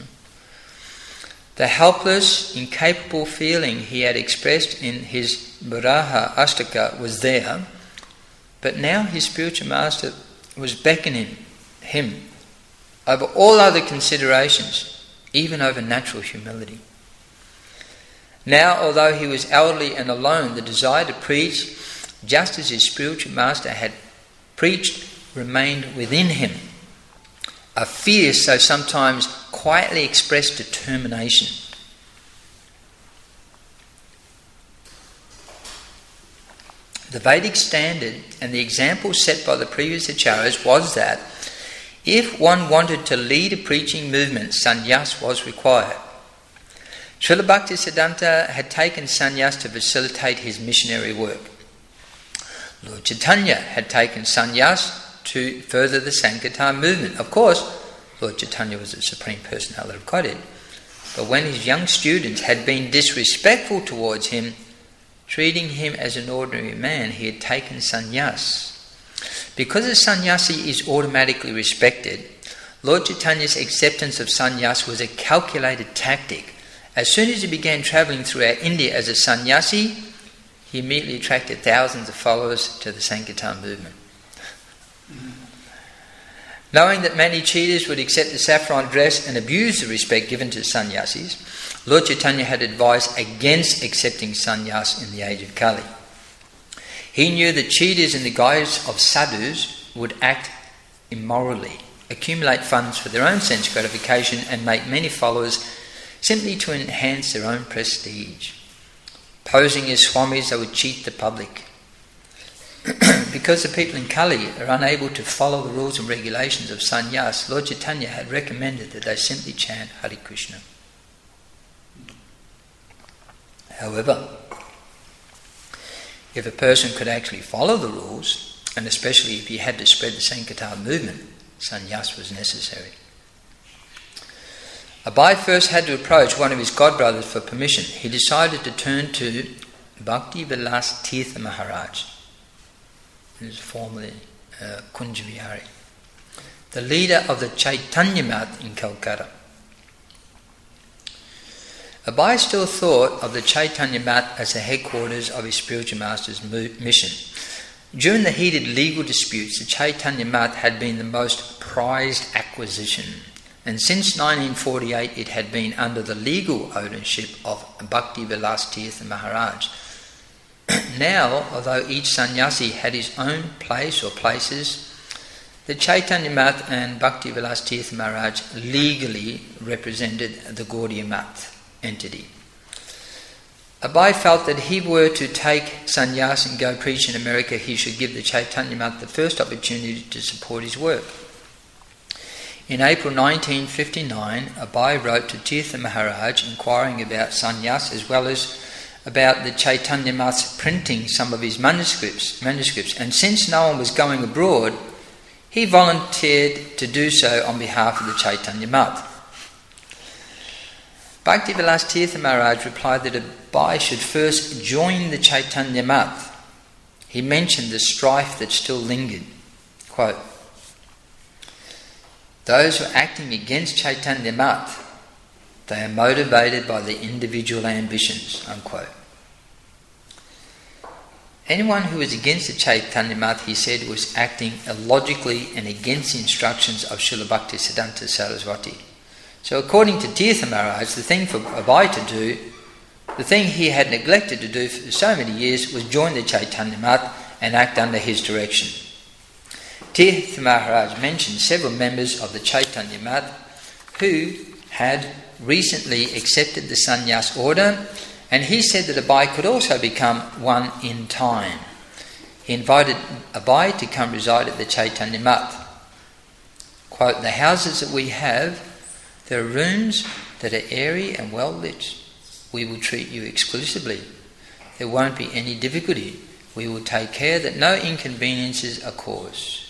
The helpless, incapable feeling he had expressed in his Varaha Ashtaka was there, but now his spiritual master was beckoning him over all other considerations, even over natural humility. Now, although he was elderly and alone, the desire to preach, just as his spiritual master had preached, remained within him. A fierce, though sometimes quietly expressed determination. The Vedic standard and the example set by the previous acharyas was that if one wanted to lead a preaching movement, sannyas was required. Srila Bhaktisiddhanta had taken sannyas to facilitate his missionary work. Lord Chaitanya had taken sannyas to further the Sankirtan movement. Of course, Lord Chaitanya was the Supreme Personality of Godhead. But when his young students had been disrespectful towards him, treating him as an ordinary man, he had taken sannyas. Because a sannyasi is automatically respected, Lord Chaitanya's acceptance of sannyas was a calculated tactic, As soon as he began travelling throughout India as a sannyasi, he immediately attracted thousands of followers to the Sankirtan movement. Knowing that many cheaters would accept the saffron dress and abuse the respect given to sannyasis, Lord Chaitanya had advised against accepting sannyas in the age of Kali. He knew that cheaters in the guise of sadhus would act immorally, accumulate funds for their own sense gratification, and make many followers simply to enhance their own prestige. Posing as swamis, they would cheat the public. Because the people in Kali are unable to follow the rules and regulations of sannyas, Lord Chaitanya had recommended that they simply chant Hare Krishna. However, if a person could actually follow the rules, and especially if he had to spread the Sankirtan movement, sannyas was necessary. Abai first had to approach one of his godbrothers for permission. He decided to turn to Bhakti Vilas Tirtha Maharaj, who is formerly Kunj Vihari, the leader of the Chaitanya Math in Calcutta. Abai still thought of the Chaitanya Math as the headquarters of his spiritual master's mission. During the heated legal disputes, the Chaitanya Math had been the most prized acquisition, and since 1948 it had been under the legal ownership of Bhakti Vilas Tirtha Maharaj. Now, although each sannyasi had his own place or places, the Chaitanya Math and Bhakti Vilas Tirtha Maharaj legally represented the Gaudiya Math entity. Abai felt that if he were to take sannyas and go preach in America, he should give the Chaitanya Math the first opportunity to support his work. In April 1959, Abai wrote to Tirtha Maharaj inquiring about sannyas as well as about the Chaitanya Math's printing some of his manuscripts, and since no one was going abroad, he volunteered to do so on behalf of the Chaitanya Math. Bhakti Vilas Tirtha Maharaj replied that Abai should first join the Chaitanya Math. He mentioned the strife that still lingered. Quote, "Those who are acting against Chaitanya Math, they are motivated by their individual ambitions." Unquote. Anyone who was against the Chaitanya Math, he said, was acting illogically and against the instructions of Srila Bhaktisiddhanta Saraswati. So according to Tirtha Maharaj, the thing for Abai to do, the thing he had neglected to do for so many years, was join the Chaitanya Math and act under his direction. Tirtha Maharaj mentioned several members of the Chaitanya Math who had recently accepted the sannyas order, and he said that Abai could also become one in time. He invited Abai to come reside at the Chaitanya Math. Quote, "The houses that we have, there are rooms that are airy and well lit. We will treat you exclusively. There won't be any difficulty. We will take care that no inconveniences are caused.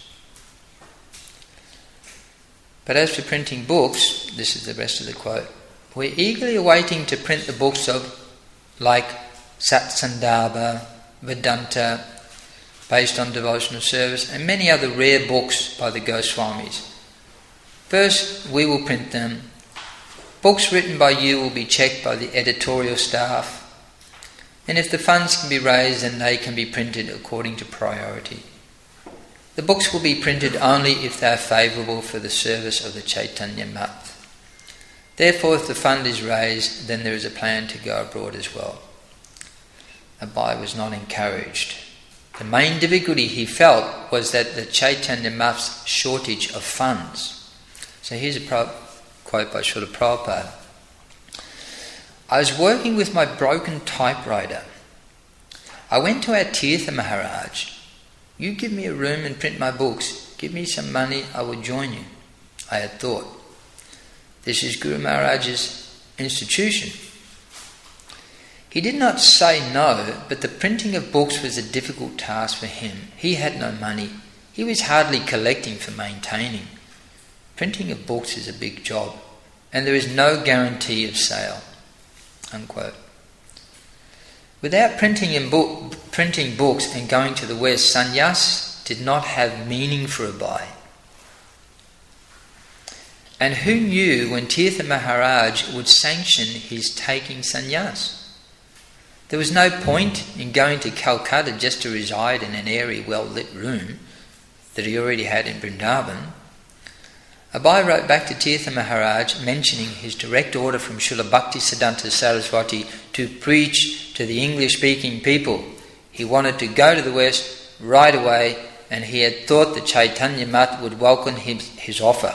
But as for printing books," this is the rest of the quote, "we're eagerly awaiting to print the books of like Satsandarbha, Vedanta, based on devotional service, and many other rare books by the Goswamis. First, we will print them. Books written by you will be checked by the editorial staff, and if the funds can be raised, then they can be printed according to priority. The books will be printed only if they are favourable for the service of the Chaitanya Math. Therefore, if the fund is raised, then there is a plan to go abroad as well." Abai was not encouraged. The main difficulty he felt was that the Chaitanya Math's shortage of funds. So here's a quote by Srila Prabhupada. "I was working with my broken typewriter. I went to our Tirtha Maharaj. 'You give me a room and print my books. Give me some money, I will join you.' I had thought. This is Guru Maharaj's institution. He did not say no, but the printing of books was a difficult task for him. He had no money. He was hardly collecting for maintaining. Printing of books is a big job, and there is no guarantee of sale." Unquote. Without printing books and going to the West, sannyas did not have meaning for Abai. And who knew when Tirtha Maharaj would sanction his taking sannyas? There was no point in going to Calcutta just to reside in an airy, well-lit room that he already had in Vrindavan. Abai wrote back to Tirtha Maharaj mentioning his direct order from Srila Bhaktisiddhanta Saraswati to preach to the English-speaking people. He wanted to go to the West right away, and he had thought the Chaitanya Math would welcome his offer.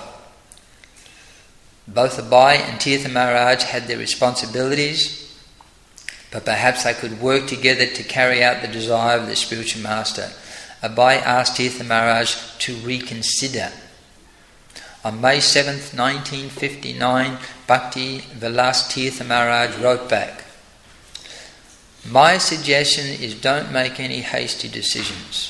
Both Abai and Tirtha Maharaj had their responsibilities, but perhaps they could work together to carry out the desire of their spiritual master. Abai asked Tirtha Maharaj to reconsider. On May 7th, 1959, Bhakti Vilas Tirtha Maharaj wrote back, "My suggestion is don't make any hasty decisions.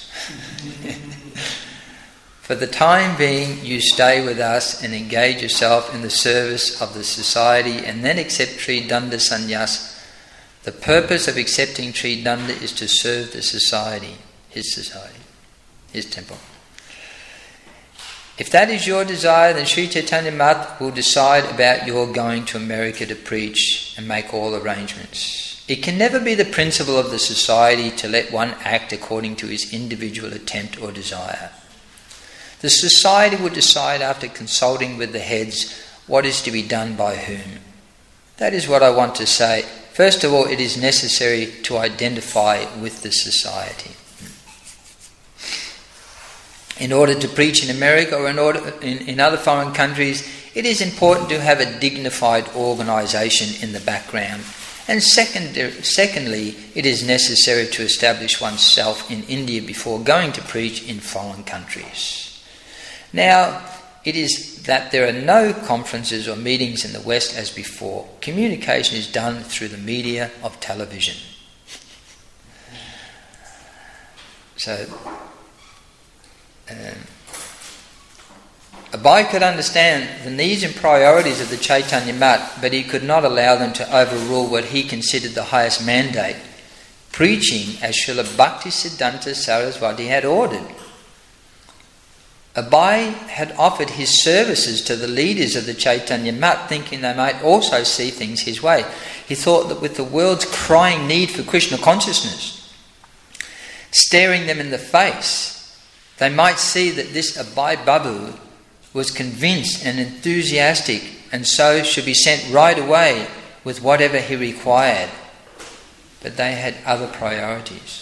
For the time being, you stay with us and engage yourself in the service of the society and then accept Tri Danda Sannyas. The purpose of accepting Tri Danda is to serve the society, his temple. If that is your desire, then Sri Chaitanya Math will decide about your going to America to preach and make all arrangements. It can never be the principle of the society to let one act according to his individual attempt or desire. The society will decide after consulting with the heads what is to be done by whom. That is what I want to say. First of all, it is necessary to identify with the society. In order to preach in America or in other foreign countries, it is important to have a dignified organisation in the background. And secondly, it is necessary to establish oneself in India before going to preach in foreign countries. Now, it is that there are no conferences or meetings in the West as before. Communication is done through the media of television. So, Abai could understand the needs and priorities of the Chaitanya Math, but he could not allow them to overrule what he considered the highest mandate, preaching as Srila Bhaktisiddhanta Saraswati had ordered. Abai had offered his services to the leaders of the Chaitanya Math, thinking they might also see things his way. He thought that with the world's crying need for Krishna consciousness staring them in the face, they might see that this Abai Babu was convinced and enthusiastic and so should be sent right away with whatever he required. But they had other priorities.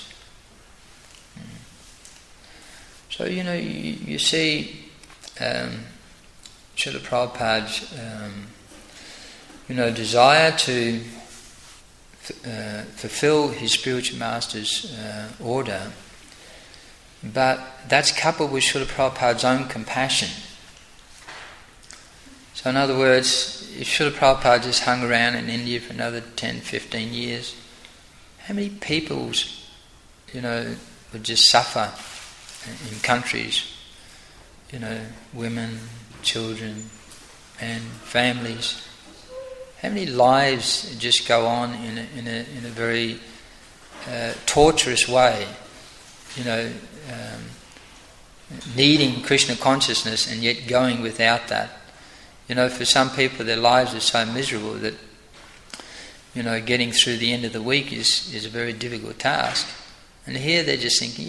So, you see Srila Prabhupada's, desire to fulfill his spiritual master's order, but that's coupled with Srila Prabhupada's own compassion. So in other words, if Srila Prabhupada just hung around in India for another 10, 15 years, how many people, would just suffer in countries, women, children, and families? How many lives just go on in a very torturous way, needing Krishna consciousness and yet going without that? For some people their lives are so miserable that, getting through the end of the week is a very difficult task. And here they're just thinking,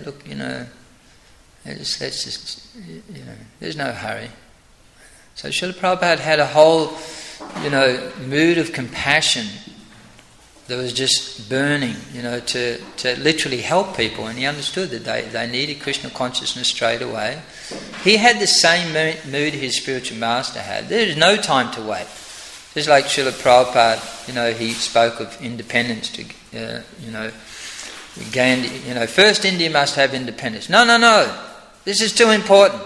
there's no hurry. So Srila Prabhupada had a whole, mood of compassion that was just burning, to literally help people, and he understood that they needed Krishna consciousness straight away. He had the same mood his spiritual master had. There is no time to wait. Just like Srila Prabhupada, he spoke of independence to, gain, first India must have independence. No, this is too important.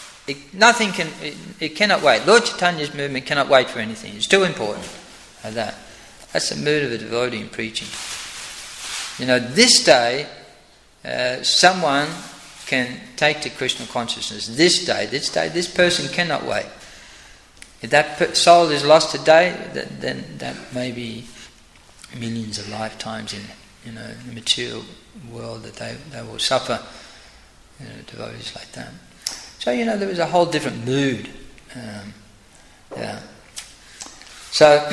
It cannot wait. Lord Chaitanya's movement cannot wait for anything. It's too important. Like that. That's the mood of a devotee in preaching. This day, someone can take to Krishna consciousness. This day, this person cannot wait. If that soul is lost today, then that may be millions of lifetimes in the material world that they will suffer. Devotees like that. So there was a whole different mood Yeah. So,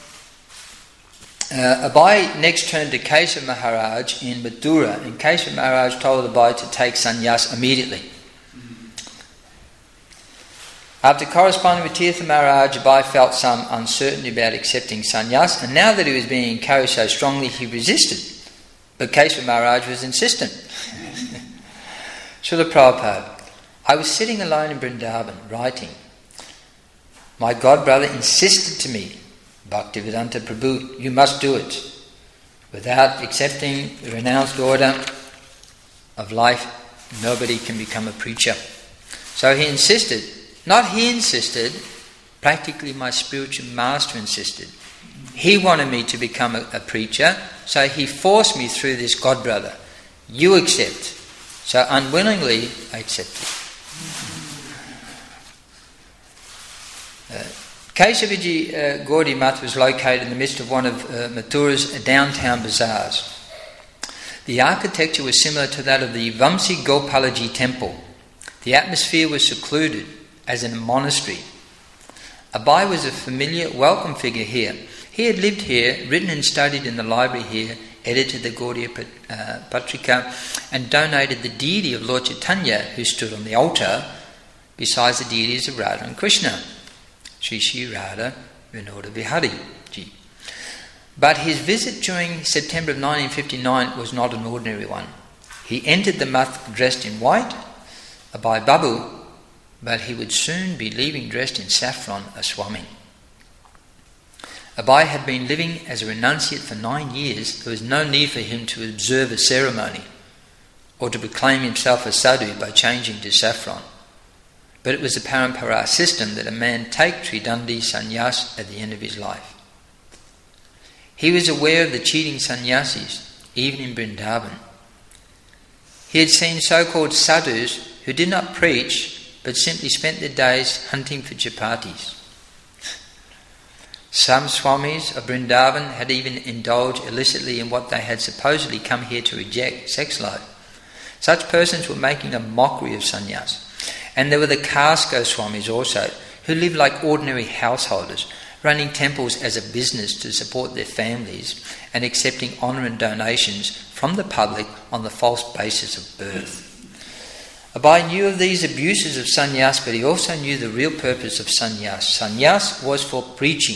Abai next turned to Kesava Maharaj in Mathura, and Kesava Maharaj told Abai to take sannyas immediately. After corresponding with Tirtha Maharaj, Abai felt some uncertainty about accepting sannyas, and now that he was being encouraged so strongly, he resisted. But Kesava Maharaj was insistent. Srila Prabhupada, I was sitting alone in Vrindavan, writing. My godbrother insisted to me, Bhaktivedanta Prabhu, you must do it. Without accepting the renounced order of life, nobody can become a preacher. So he insisted. Not he insisted, practically my spiritual master insisted. He wanted me to become a preacher, so he forced me through this godbrother. You accept. So unwillingly, I accepted. Kesavaji Gaudiya Math was located in the midst of one of Mathura's downtown bazaars. The architecture was similar to that of the Vamsi Gopalaji temple. The atmosphere was secluded, as in a monastery. Abai was a familiar, welcome figure here. He had lived here, written and studied in the library here, edited the Gaudiya Patrika, and donated the deity of Lord Chaitanya, who stood on the altar, besides the deities of Radha and Krishna, Sri Sri Radha Vinoda Vihari Ji. But his visit during September of 1959 was not an ordinary one. He entered the math dressed in white, Abai Babu, but he would soon be leaving dressed in saffron, a Swami. Abai had been living as a renunciate for 9 years. There was no need for him to observe a ceremony or to proclaim himself a sadhu by changing to saffron. But it was the parampara system that a man take Tridandi sannyas at the end of his life. He was aware of the cheating sannyasis, even in Vrindavan. He had seen so-called sadhus who did not preach but simply spent their days hunting for chapatis. Some swamis of Vrindavan had even indulged illicitly in what they had supposedly come here to reject, sex life. Such persons were making a mockery of sannyas. And there were the caste Goswamis also, who lived like ordinary householders, running temples as a business to support their families and accepting honour and donations from the public on the false basis of birth. Abai knew of these abuses of sannyas, but he also knew the real purpose of sannyas. Sannyas was for preaching.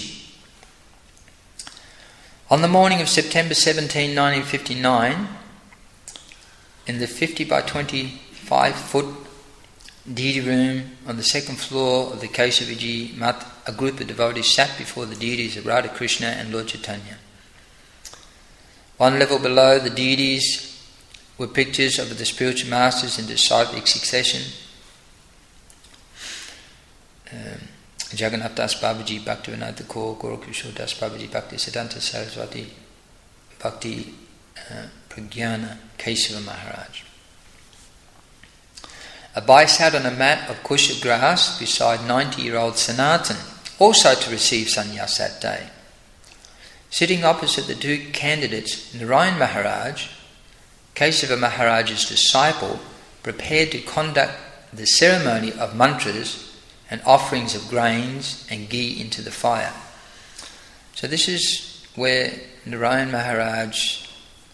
On the morning of September 17, 1959, in the 50 by 25 foot deity room on the second floor of the Kesavaji Math, a group of devotees sat before the deities of Radha Krishna and Lord Chaitanya. One level below the deities were pictures of the spiritual masters in disciplic succession. Jagannath Das Babaji, Bhaktivinoda Thakur, Gaura Das Babaji, Bhakti Siddhanta Saraswati, Bhakti Pragyana, Kesava Maharaj. Abai sat on a mat of kusha grass beside 90-year-old Sanatan, also to receive sannyas that day. Sitting opposite the two candidates, Narayan Maharaj, Kesava Maharaj's disciple, prepared to conduct the ceremony of mantras and offerings of grains and ghee into the fire. So this is where Narayan Maharaj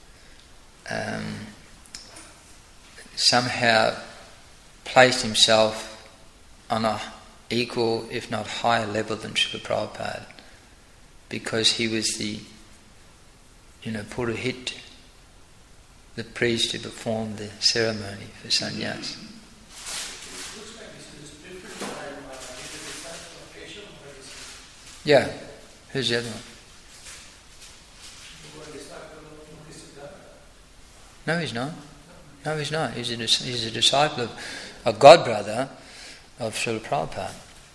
somehow placed himself on an equal, if not higher level than Srila Prabhupada, because he was the Purohit, the priest who performed the ceremony for sannyas. Yeah, who's the other one? No, he's not. No, he's not. He's a disciple of a godbrother of Srila Prabhupada.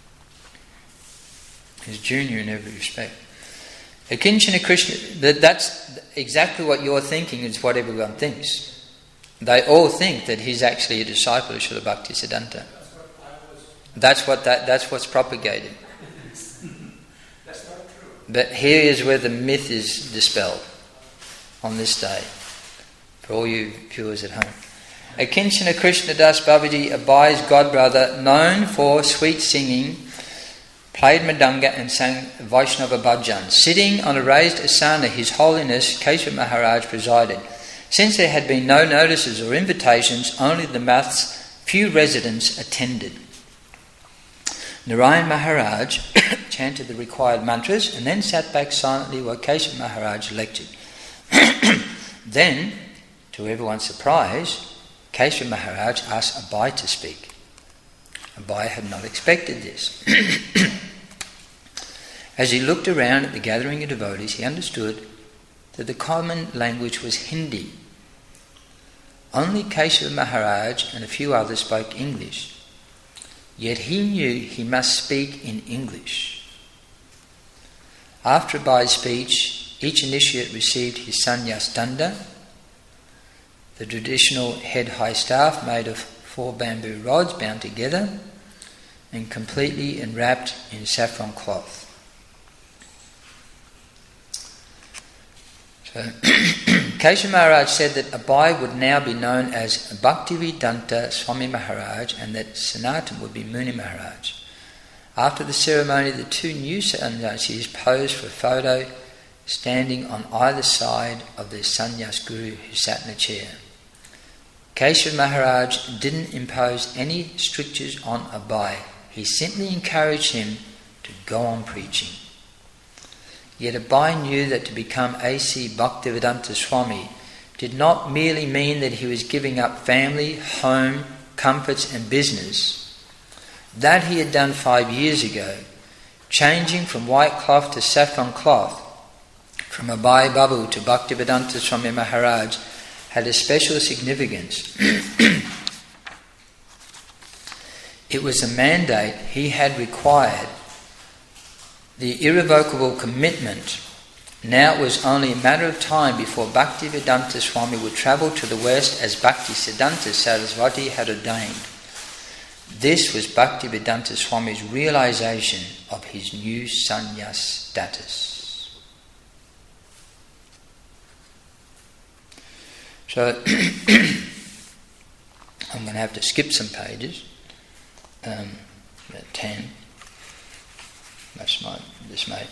He's junior in every respect. Akinchana Krishna, that's exactly what you're thinking, is what everyone thinks. They all think that he's actually a disciple of Srila Bhakti Siddhanta. That's what's propagated. That's not true. But here is where the myth is dispelled on this day, for all you viewers at home. Akinchana Krishna Das Babaji, Abai's godbrother, known for sweet singing, played Mridanga and sang Vaishnava bhajan. Sitting on a raised asana, His Holiness Kesava Maharaj presided. Since there had been no notices or invitations, only the math's few residents attended. Narayan Maharaj chanted the required mantras and then sat back silently while Kesava Maharaj lectured. Then, to everyone's surprise, Kesava Maharaj asked Abai to speak. Abai had not expected this. As he looked around at the gathering of devotees, he understood that the common language was Hindi. Only Kesava Maharaj and a few others spoke English. Yet he knew he must speak in English. After Abai's speech, each initiate received his sannyas danda, the traditional head high staff made of 4 bamboo rods bound together and completely enwrapped in saffron cloth. So Kesava Maharaj said that Abai would now be known as Bhaktivedanta Swami Maharaj and that Sanatan would be Muni Maharaj. After the ceremony, the 2 new sannyasis posed for a photo standing on either side of the sannyas guru who sat in a chair. Kesava Maharaj didn't impose any strictures on Abai. He simply encouraged him to go on preaching. Yet Abai knew that to become A.C. Bhaktivedanta Swami did not merely mean that he was giving up family, home, comforts and business. That he had done 5 years ago, changing from white cloth to saffron cloth, from Abai Babu to Bhaktivedanta Swami Maharaj, had a special significance. It was a mandate he had required, the irrevocable commitment. Now it was only a matter of time before Bhaktivedanta Swami would travel to the west as Bhaktisiddhanta Saraswati had ordained. This was Bhaktivedanta Swami's realization of his new sannyas status. So I'm going to have to skip some pages, 10. That's my dismay.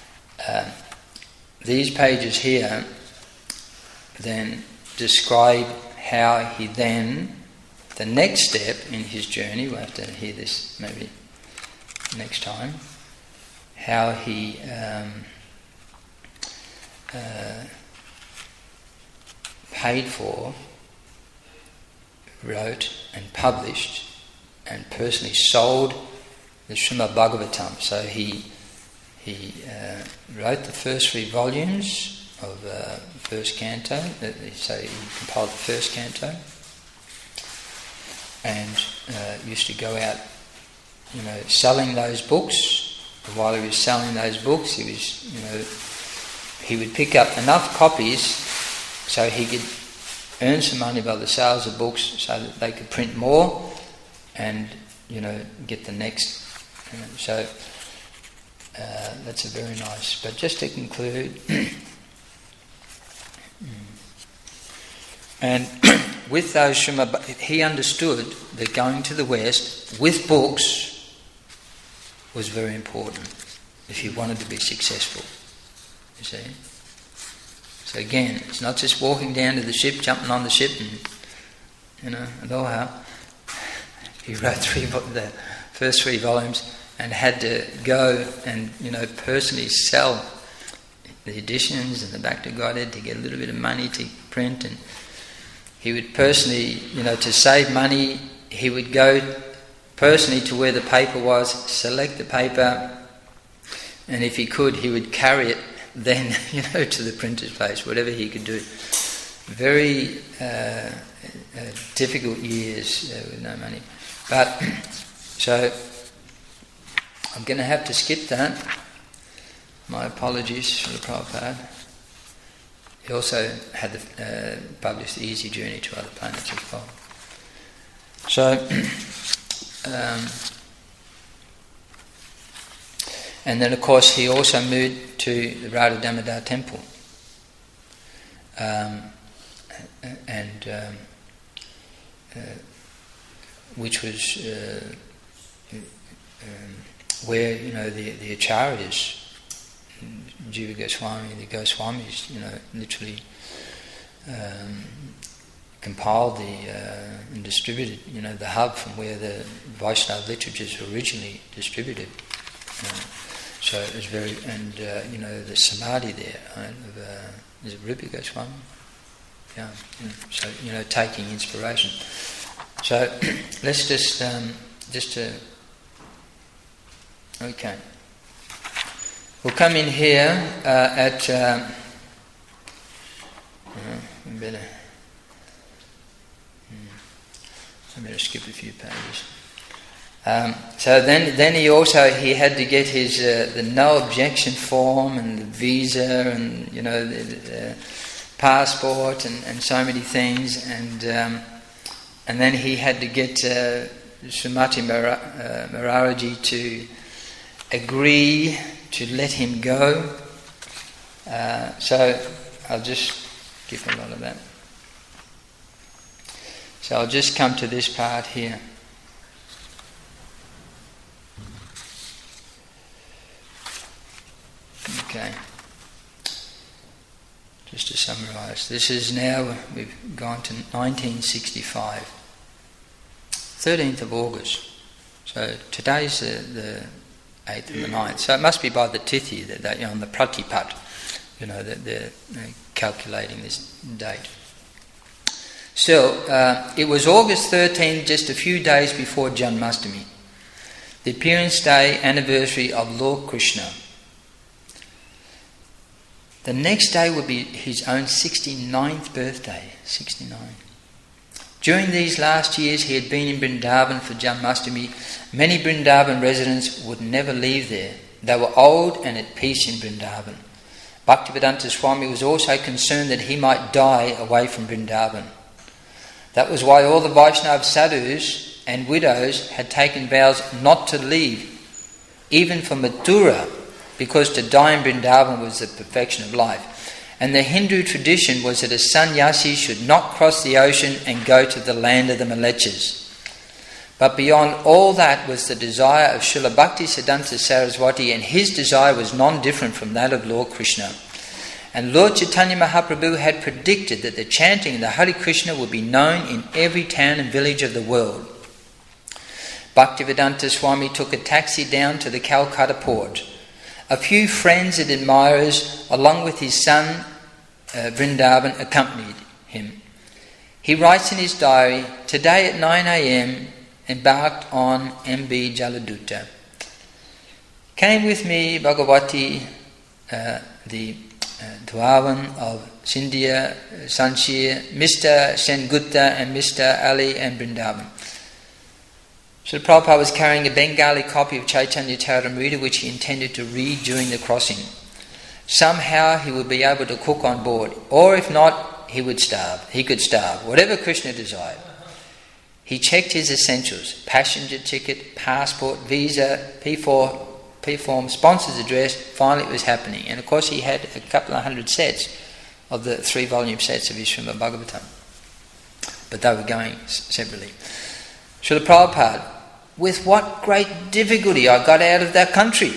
These pages here then describe how he then, the next step in his journey, we'll have to hear this maybe next time, how he paid for, wrote and published and personally sold the Srimad Bhagavatam. So he wrote the first 3 volumes of first canto, so he compiled the first canto, and used to go out, selling those books. While he was selling those books, he would pick up enough copies so he could earn some money by the sales of books, so that they could print more and get the next. So that's a very nice. But just to conclude, and with those he understood that going to the West with books was very important if he wanted to be successful. You see. So again, it's not just walking down to the ship, jumping on the ship, and Aloha. He wrote the first 3 volumes and had to go and personally sell the editions and the Bhakti Godhead to get a little bit of money to print, and he would personally, to save money, he would go personally to where the paper was, select the paper, and if he could, he would carry it then, to the printer's place, whatever he could do. Very difficult years with no money. But, so, I'm going to have to skip that. My apologies for the Prabhupada. He also had published The Easy Journey to Other Planets as well. So, and then of course he also moved to the Radha Damodar temple. Which was where the acharyas, Jiva Goswami, the Goswamis, literally compiled and distributed, the hub from where the Vaishnava literatures were originally distributed. So it was very, and the samadhi there, is it Rupa Goswami? Yeah. So taking inspiration. So let's okay. We'll come in here at. I better skip a few pages. So then he had to get his the no objection form and the visa and the passport and so many things, and then he had to get Srimati Maharaji to agree to let him go. So I'll just skip a lot of that. So I'll just come to this part here. Okay. Just to summarise, this is now, we've gone to 1965, 13th of August. So today's the 8th and the 9th. So it must be by the Tithi, that on the Pratipat, that they're calculating this date. Still, it was August 13th, just a few days before Janmashtami, the appearance day anniversary of Lord Krishna. The next day would be his own 69th birthday, 69. During these last years he had been in Vrindavan for Janmashtami. Many Vrindavan residents would never leave there. They were old and at peace in Vrindavan. Bhaktivedanta Swami was also concerned that he might die away from Vrindavan. That was why all the Vaishnava sadhus and widows had taken vows not to leave, even for Mathura, because to die in Vrindavan was the perfection of life. And the Hindu tradition was that a sannyasi should not cross the ocean and go to the land of the Mlechas. But beyond all that was the desire of Srila Bhaktisiddhanta Saraswati, and his desire was non-different from that of Lord Krishna. And Lord Chaitanya Mahaprabhu had predicted that the chanting of the Hare Krishna would be known in every town and village of the world. Bhaktivedanta Swami took a taxi down to the Calcutta port. A few friends and admirers, along with his son Vrindavan, accompanied him. He writes in his diary, "Today at 9 a.m. embarked on MB Jaladutta. Came with me Bhagavati, the Dhawan of Sindhya, Sanshir, Mr. Sengupta and Mr. Ali and Vrindavan." So Prabhupada was carrying a Bengali copy of Chaitanya Charitamrita which he intended to read during the crossing. Somehow he would be able to cook on board, or if not, he would starve. He could starve, whatever Krishna desired. He checked his essentials: passenger ticket, passport, visa, P4 sponsor's address. Finally it was happening. And of course he had a couple of hundred sets of the 3-volume sets of his Srimad Bhagavatam. But they were going separately. Srila Prabhupada, with what great difficulty I got out of that country.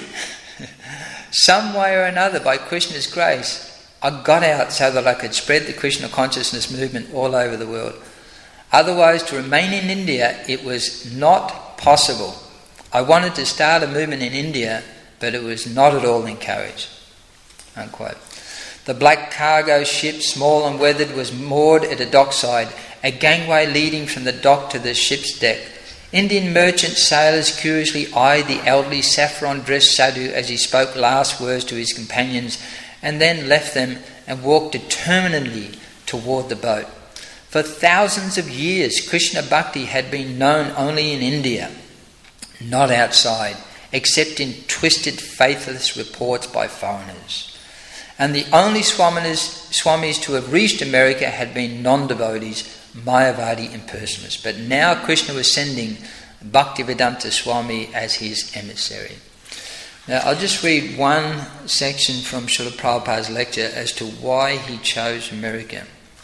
Some way or another, by Krishna's grace, I got out so that I could spread the Krishna consciousness movement all over the world. Otherwise, to remain in India, it was not possible. I wanted to start a movement in India, but it was not at all encouraged. Unquote. The black cargo ship, small and weathered, was moored at a dockside, a gangway leading from the dock to the ship's deck. Indian merchant sailors curiously eyed the elderly saffron-dressed sadhu as he spoke last words to his companions, and then left them and walked determinedly toward the boat. For thousands of years, Krishna Bhakti had been known only in India, not outside, except in twisted, faithless reports by foreigners. And the only swamis to have reached America had been non-devotees, Mayavadi impersonalists. But now Krishna was sending Bhaktivedanta Swami as his emissary. Now I'll just read one section from Srila Prabhupada's lecture as to why he chose America.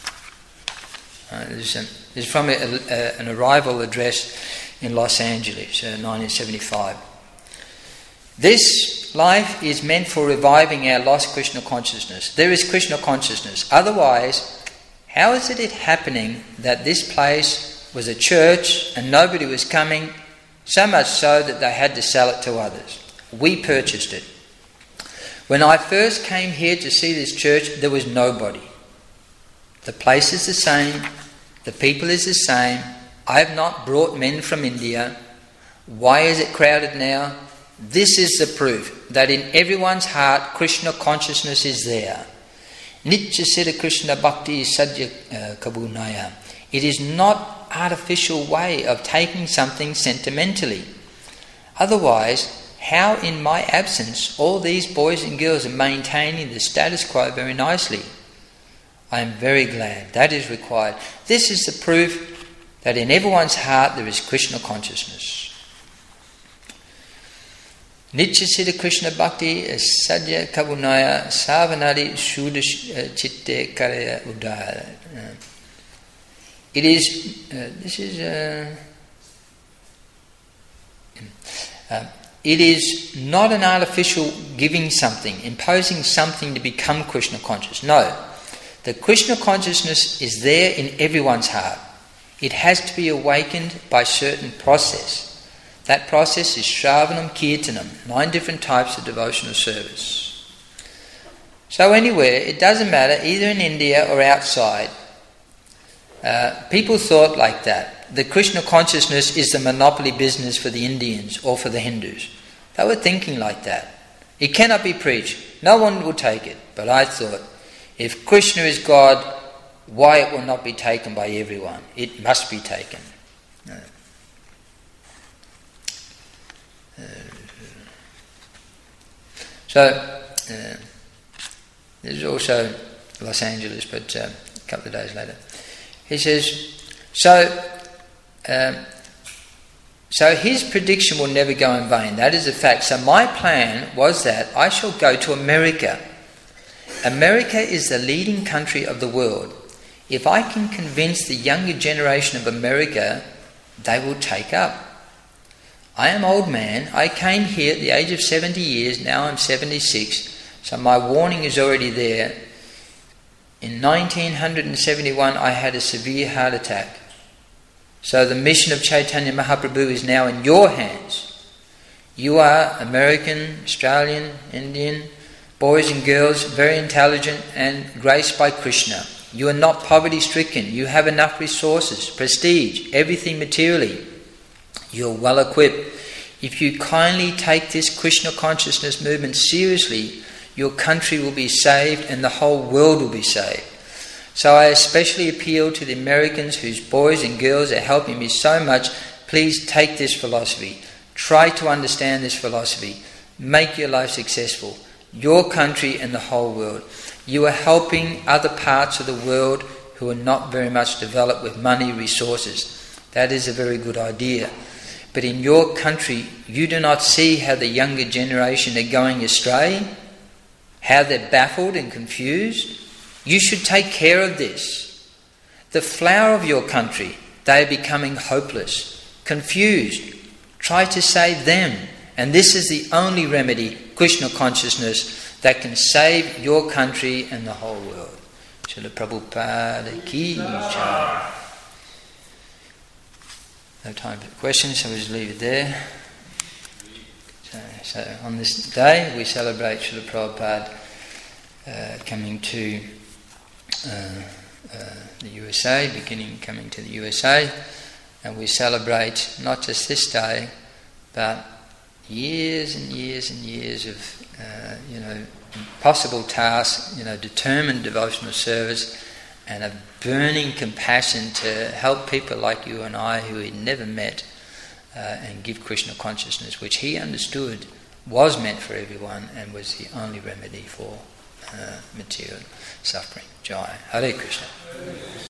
This is from an arrival address in Los Angeles, 1975. This life is meant for reviving our lost Krishna consciousness. There is Krishna consciousness. Otherwise, how is it happening that this place was a church and nobody was coming, so much so that they had to sell it to others? We purchased it. When I first came here to see this church, there was nobody. The place is the same. The people is the same. I have not brought men from India. Why is it crowded now? This is the proof that in everyone's heart Krishna consciousness is there. Nitya Siddha Krishna Bhakti Sadhya Kabunaya. It is not artificial way of taking something sentimentally. Otherwise, how in my absence all these boys and girls are maintaining the status quo very nicely? I am very glad. That is required. This is the proof that in everyone's heart there is Krishna consciousness. Nitya Siddha Krishna Bhakti Sadhya Kabunaya Savanadi Shuddha Chitte Karaya Udaya. It is, it is not an artificial giving something, imposing something to become Krishna conscious. No, the Krishna consciousness is there in everyone's heart. It has to be awakened by certain process. That process is Shravanam Kirtanam, 9 different types of devotional service. So anywhere, it doesn't matter, either in India or outside, people thought like that. The Krishna consciousness is the monopoly business for the Indians or for the Hindus. They were thinking like that. It cannot be preached. No one will take it. But I thought, if Krishna is God, why it will not be taken by everyone? It must be taken. So, this is also Los Angeles, but a couple of days later. He says, so his prediction will never go in vain. That is a fact. So my plan was that I shall go to America. America is the leading country of the world. If I can convince the younger generation of America, they will take up. I am old man. I came here at the age of 70 years. Now I'm 76. So my warning is already there. In 1971 I had a severe heart attack. So the mission of Chaitanya Mahaprabhu is now in your hands. You are American, Australian, Indian, boys and girls, very intelligent and graced by Krishna. You are not poverty stricken. You have enough resources, prestige, everything materially. You're well equipped. If you kindly take this Krishna consciousness movement seriously, your country will be saved and the whole world will be saved. So I especially appeal to the Americans whose boys and girls are helping me so much. Please take this philosophy. Try to understand this philosophy. Make your life successful. Your country and the whole world. You are helping other parts of the world who are not very much developed with money, resources. That is a very good idea. But in your country, you do not see how the younger generation are going astray, how they're baffled and confused. You should take care of this. The flower of your country, they are becoming hopeless, confused. Try to save them. And this is the only remedy, Krishna consciousness, that can save your country and the whole world. Srila Prabhupada ki jai. No time for questions, so we'll just leave it there. So on this day we celebrate Srila Prabhupada coming to the USA, coming to the USA, and we celebrate not just this day, but years and years and years of impossible tasks, determined devotional service, and a burning compassion to help people like you and I who he'd never met and give Krishna consciousness, which he understood was meant for everyone and was the only remedy for material suffering. Jai. Hare Krishna.